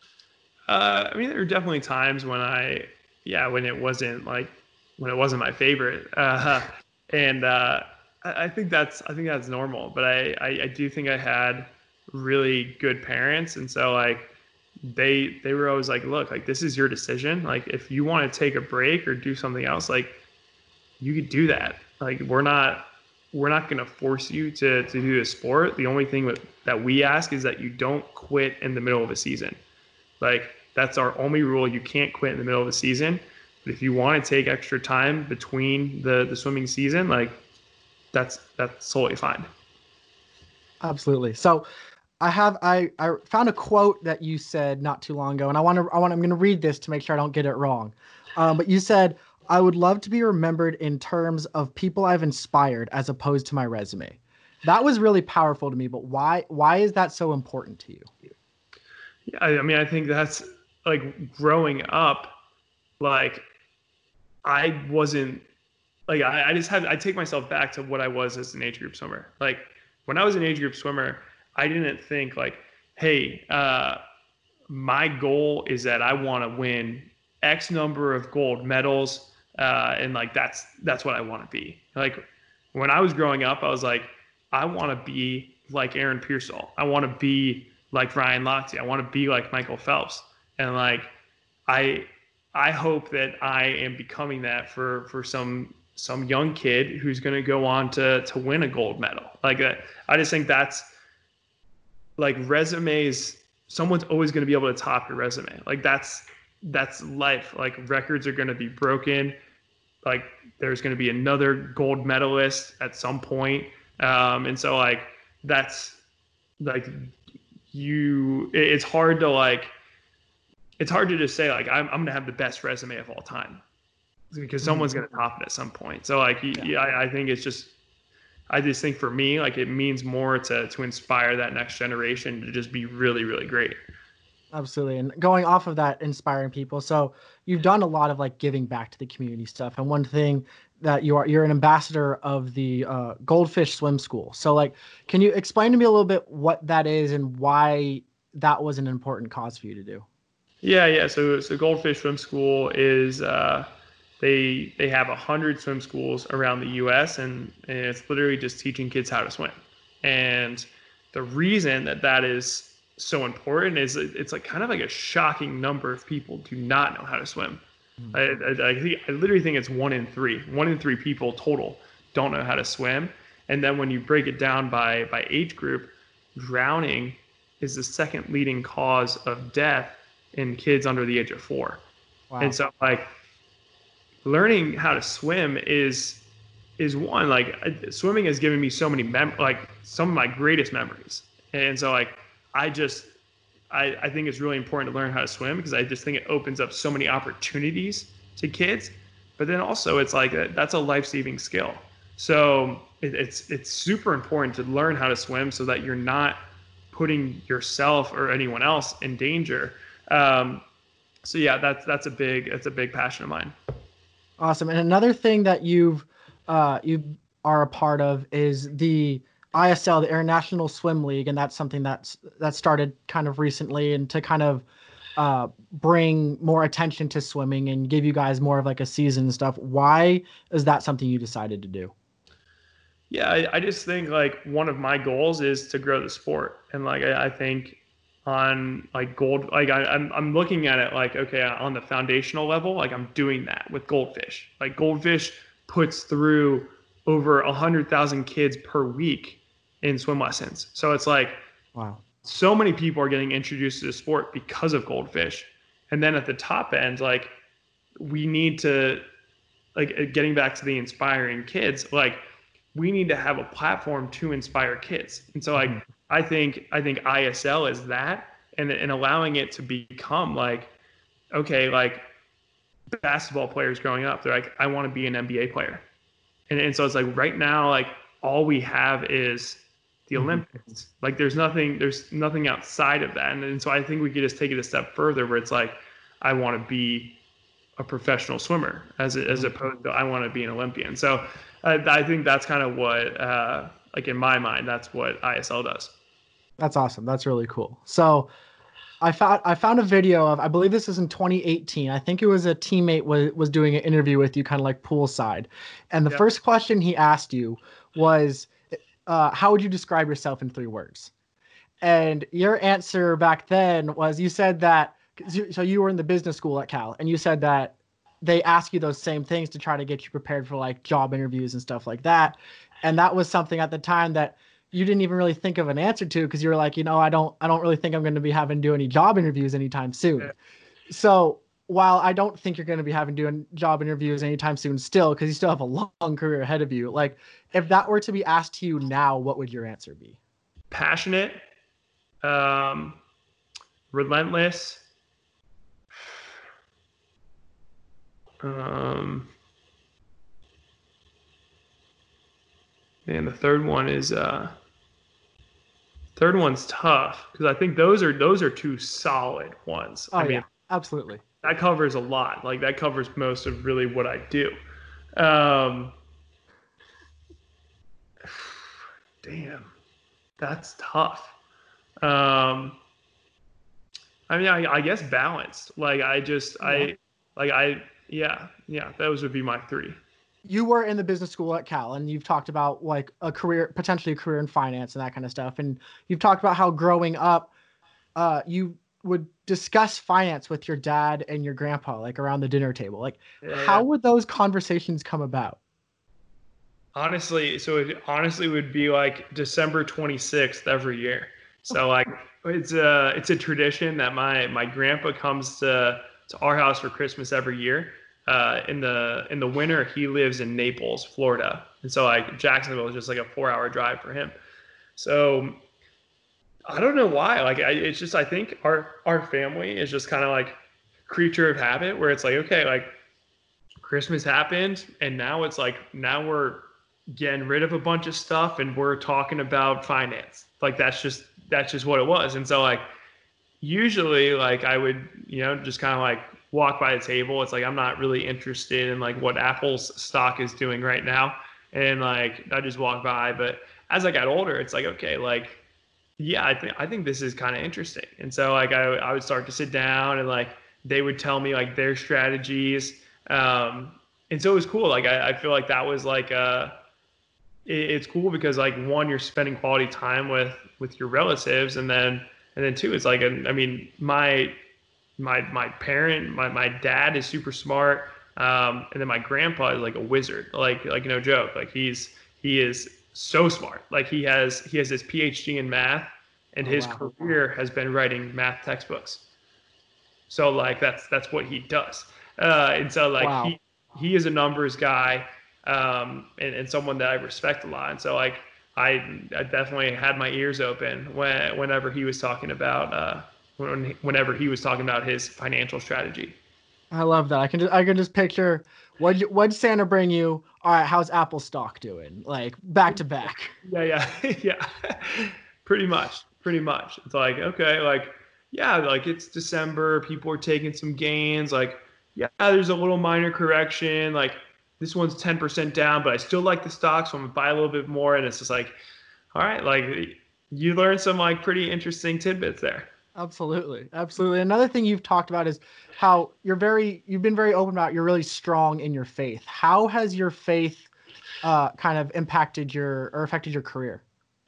Uh, I mean, there were definitely times when I, yeah, when it wasn't like, when it wasn't my favorite. Uh, and uh, I, I think that's, I think that's normal. But I, I, I do think I had really good parents, and so like they, they were always like, look, like this is your decision. Like if you want to take a break or do something else, like you could do that. Like we're not, we're not going to force you to to do the sport. The only thing that, that we ask is that you don't quit in the middle of a season. Like that's our only rule. You can't quit in the middle of the season. But if you want to take extra time between the, the swimming season, like that's that's totally fine. Absolutely. So I have I, I found a quote that you said not too long ago, and I want to I want I'm going to read this to make sure I don't get it wrong. Um, but you said, "I would love to be remembered in terms of people I've inspired as opposed to my resume." That was really powerful to me. But why why is that so important to you? Yeah, I mean, I think that's like growing up, like I wasn't like I, I just had I take myself back to what I was as an age group swimmer. Like when I was an age group swimmer, I didn't think like, hey, uh, my goal is that I want to win X number of gold medals, uh, and like that's that's what I want to be. Like when I was growing up, I was like, I want to be like Aaron Pearsall. I want to be like Ryan Lochte. I want to be like Michael Phelps. And like I I hope that I am becoming that for for some some young kid who's going to go on to to win a gold medal. Like uh, I just think that's like resumes. Someone's always going to be able to top your resume. Like that's that's life. Like records are going to be broken. Like there's going to be another gold medalist at some point. Um, and so like that's like you. It's hard to like. It's hard to just say like I'm I'm gonna have the best resume of all time because someone's gonna top it at some point. So like yeah. Yeah, I, I think it's just I just think for me like it means more to to inspire that next generation to just be really really great. Absolutely. And going off of that, inspiring people. So you've done a lot of like giving back to the community stuff. And one thing that you are, you're an ambassador of the uh, Goldfish Swim School. So like, can you explain to me a little bit what that is and why that was an important cause for you to do? Yeah, yeah. So, so Goldfish Swim School is uh, they they have a hundred swim schools around the U S and, and it's literally just teaching kids how to swim. And the reason that that is so important is it's like kind of like a shocking number of people do not know how to swim. Mm-hmm. I, I, I, think, I literally think it's one in three. One in three people total don't know how to swim. And then when you break it down by by age group, drowning is the second leading cause of death in kids under the age of four. Wow. And so like learning how to swim is is one, like swimming has given me so many mem like some of my greatest memories. And so like I just I, I think it's really important to learn how to swim because I just think it opens up so many opportunities to kids. But then also it's like a, that's a life-saving skill. So it, it's it's super important to learn how to swim so that you're not putting yourself or anyone else in danger. Um, so yeah, that's, that's a big, that's a big passion of mine. Awesome. And another thing that you've, uh, you are a part of is the I S L, the International Swim League. And that's something that's, that started kind of recently and to kind of, uh, bring more attention to swimming and give you guys more of like a season and stuff. Why is that something you decided to do? Yeah, I, I just think like one of my goals is to grow the sport. And like, I, I think, on like gold, like I, I'm I'm looking at it like, okay, on the foundational level, like I'm doing that with Goldfish. Like Goldfish puts through over a hundred thousand kids per week in swim lessons. So it's like, Wow. So many people are getting introduced to the sport because of goldfish. And then at the top end, like we need to, like getting back to the inspiring kids, like we need to have a platform to inspire kids. And so like, mm-hmm. I think, I think I S L is that, and, and allowing it to become like, okay, like basketball players growing up, they're like, I want to be an N B A player. And, and so it's like right now, like all we have is the Olympics. Like there's nothing, there's nothing outside of that. And, and so I think we could just take it a step further where it's like, I want to be a professional swimmer as, as opposed to I want to be an Olympian. So uh, I think that's kind of what, uh, like in my mind, that's what I S L does. That's awesome. That's really cool. So I found, I found a video of, I believe this is in twenty eighteen. I think it was a teammate was, was doing an interview with you kind of like poolside. And the Yep. first question he asked you was, Uh, how would you describe yourself in three words? And your answer back then was, you said that, so you were in the business school at Cal, and you said that they ask you those same things to try to get you prepared for like job interviews and stuff like that. And that was something at the time that you didn't even really think of an answer to, because you were like, you know, I don't, I don't really think I'm going to be having to do any job interviews anytime soon. Yeah. So while I don't think you're going to be having doing job interviews anytime soon still, because you still have a long career ahead of you, like if that were to be asked to you now, what would your answer be? Passionate, um, relentless, um, and the third one is, uh, third one's tough because I think those are, those are two solid ones. Oh I mean, yeah, absolutely. That covers a lot. Like that covers most of really what I do. Um, damn, that's tough. Um, I mean, I, I guess balanced. Like I just, yeah. I, like I, yeah, yeah, those would be my three. You were in the business school at Cal, and you've talked about like a career, potentially a career in finance and that kind of stuff. And you've talked about how growing up, uh, you would discuss finance with your dad and your grandpa, like around the dinner table. Like, yeah. How would those conversations come about? Honestly, so it honestly would be like December twenty-sixth every year. So like it's a it's a tradition that my my grandpa comes to to our house for Christmas every year. Uh, in the in the winter, he lives in Naples, Florida, and so like Jacksonville is just like a four hour drive for him. So I don't know why. Like I, it's just I think our our family is just kind of like creature of habit, where it's like okay, like Christmas happened, and now it's like now we're getting rid of a bunch of stuff, and we're talking about finance. Like that's just that's just what it was. And so like usually like I would you know just kind of like walk by the table. It's like I'm not really interested in like what Apple's stock is doing right now, and like I just walk by. But as I got older, it's like okay, like. Yeah, I think I think this is kind of interesting. And so like I I would start to sit down and like they would tell me like their strategies. Um, and so it was cool. Like I, I feel like that was like uh it, it's cool because like one, you're spending quality time with with your relatives, and then and then two, it's like a, I mean my my my parent, my my dad is super smart. Um, and then my grandpa is like a wizard. Like like no joke. Like he's he is so smart. Like he has he has his P H D in math, and oh, his wow. career has been writing math textbooks. So like that's that's what he does. Uh, and so like wow. he he is a numbers guy, um, and, and someone that I respect a lot. And so like I I definitely had my ears open when whenever he was talking about uh when, whenever he was talking about his financial strategy. I love that. I can just I can just picture what what'd Santa bring you? All right, how's Apple stock doing? Like back to back. Yeah, yeah, yeah. Pretty much, pretty much. It's like okay, like yeah, like it's December. People are taking some gains. Like yeah, there's a little minor correction. Like this one's ten percent down, but I still like the stock, so I'm gonna buy a little bit more. And it's just like, all right, like you learn some like pretty interesting tidbits there. Absolutely. Absolutely. Another thing you've talked about is how you're very, you've been very open about, you're really strong in your faith. How has your faith uh, kind of impacted your, or affected your career?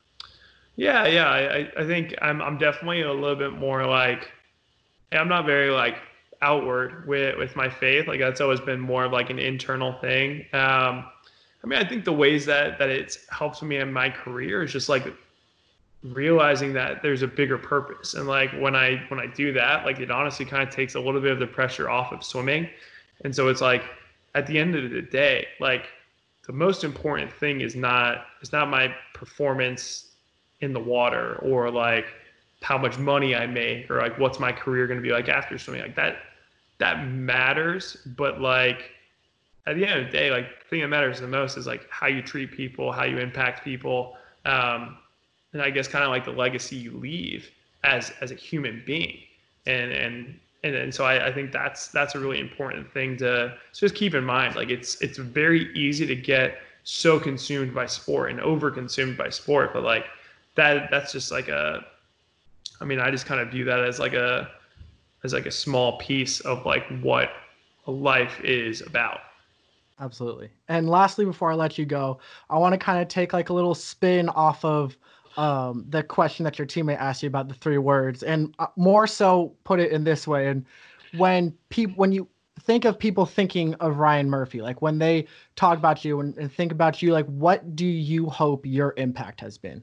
Yeah. Yeah. I, I think I'm, I'm definitely a little bit more like, I'm not very like outward with, with my faith. Like that's always been more of like an internal thing. Um, I mean, I think the ways that, that it's helped me in my career is just like realizing that there's a bigger purpose. And like when I, when I do that, like it honestly kind of takes a little bit of the pressure off of swimming. And so it's like, at the end of the day, like the most important thing is not, it's not my performance in the water or like how much money I make or like what's my career going to be like after swimming. Like that, that matters. But like at the end of the day, like the thing that matters the most is like how you treat people, how you impact people. Um, and I guess kind of like the legacy you leave as, as a human being. And, and, and, and so I, I think that's, that's a really important thing to just keep in mind. Like it's, it's very easy to get so consumed by sport and over consumed by sport, but like that, that's just like a, I mean, I just kind of view that as like a, as like a small piece of like what a life is about. Absolutely. And lastly, before I let you go, I want to kind of take like a little spin off of um, the question that your teammate asked you about the three words, and more so put it in this way. And when people, when you think of people thinking of Ryan Murphy, like when they talk about you and, and think about you, like what do you hope your impact has been?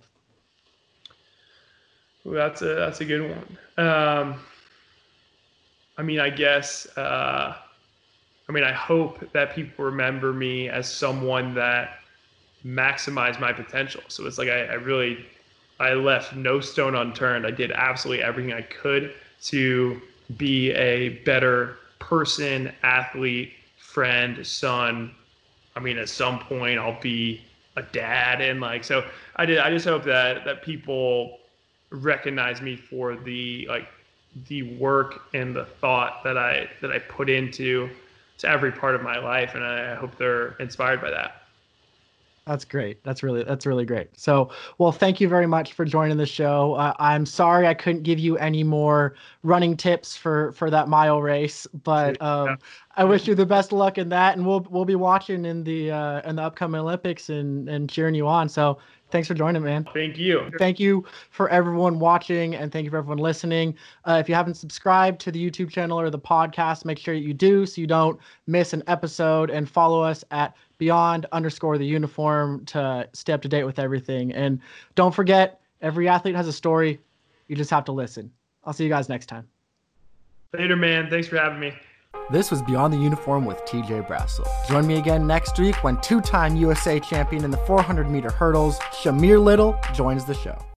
Ooh, that's a, that's a good one. Um, I mean, I guess, uh, I mean, I hope that people remember me as someone that maximized my potential. So it's like, I, I really, I left no stone unturned. I did absolutely everything I could to be a better person, athlete, friend, son. I mean, at some point I'll be a dad. And like, so I did, I just hope that, that people recognize me for the, like the work and the thought that I, that I put into to every part of my life. And I hope they're inspired by that. That's great. That's really, that's really great. So, well, thank you very much for joining the show. Uh, I'm sorry I couldn't give you any more running tips for, for that mile race, but um, yeah. I wish you the best of luck in that, and we'll, we'll be watching in the, uh, in the upcoming Olympics and, and cheering you on. So thanks for joining, man. Thank you. Thank you for everyone watching, and thank you for everyone listening. Uh, if you haven't subscribed to the YouTube channel or the podcast, make sure you do so you don't miss an episode, and follow us at Beyond underscore the uniform to stay up to date with everything. And don't forget, every athlete has a story. You just have to listen. I'll see you guys next time. Later, man. Thanks for having me. This was Beyond the Uniform with T J Brassel. Join me again next week when two-time U S A champion in the four hundred meter hurdles, Shamir Little, joins the show.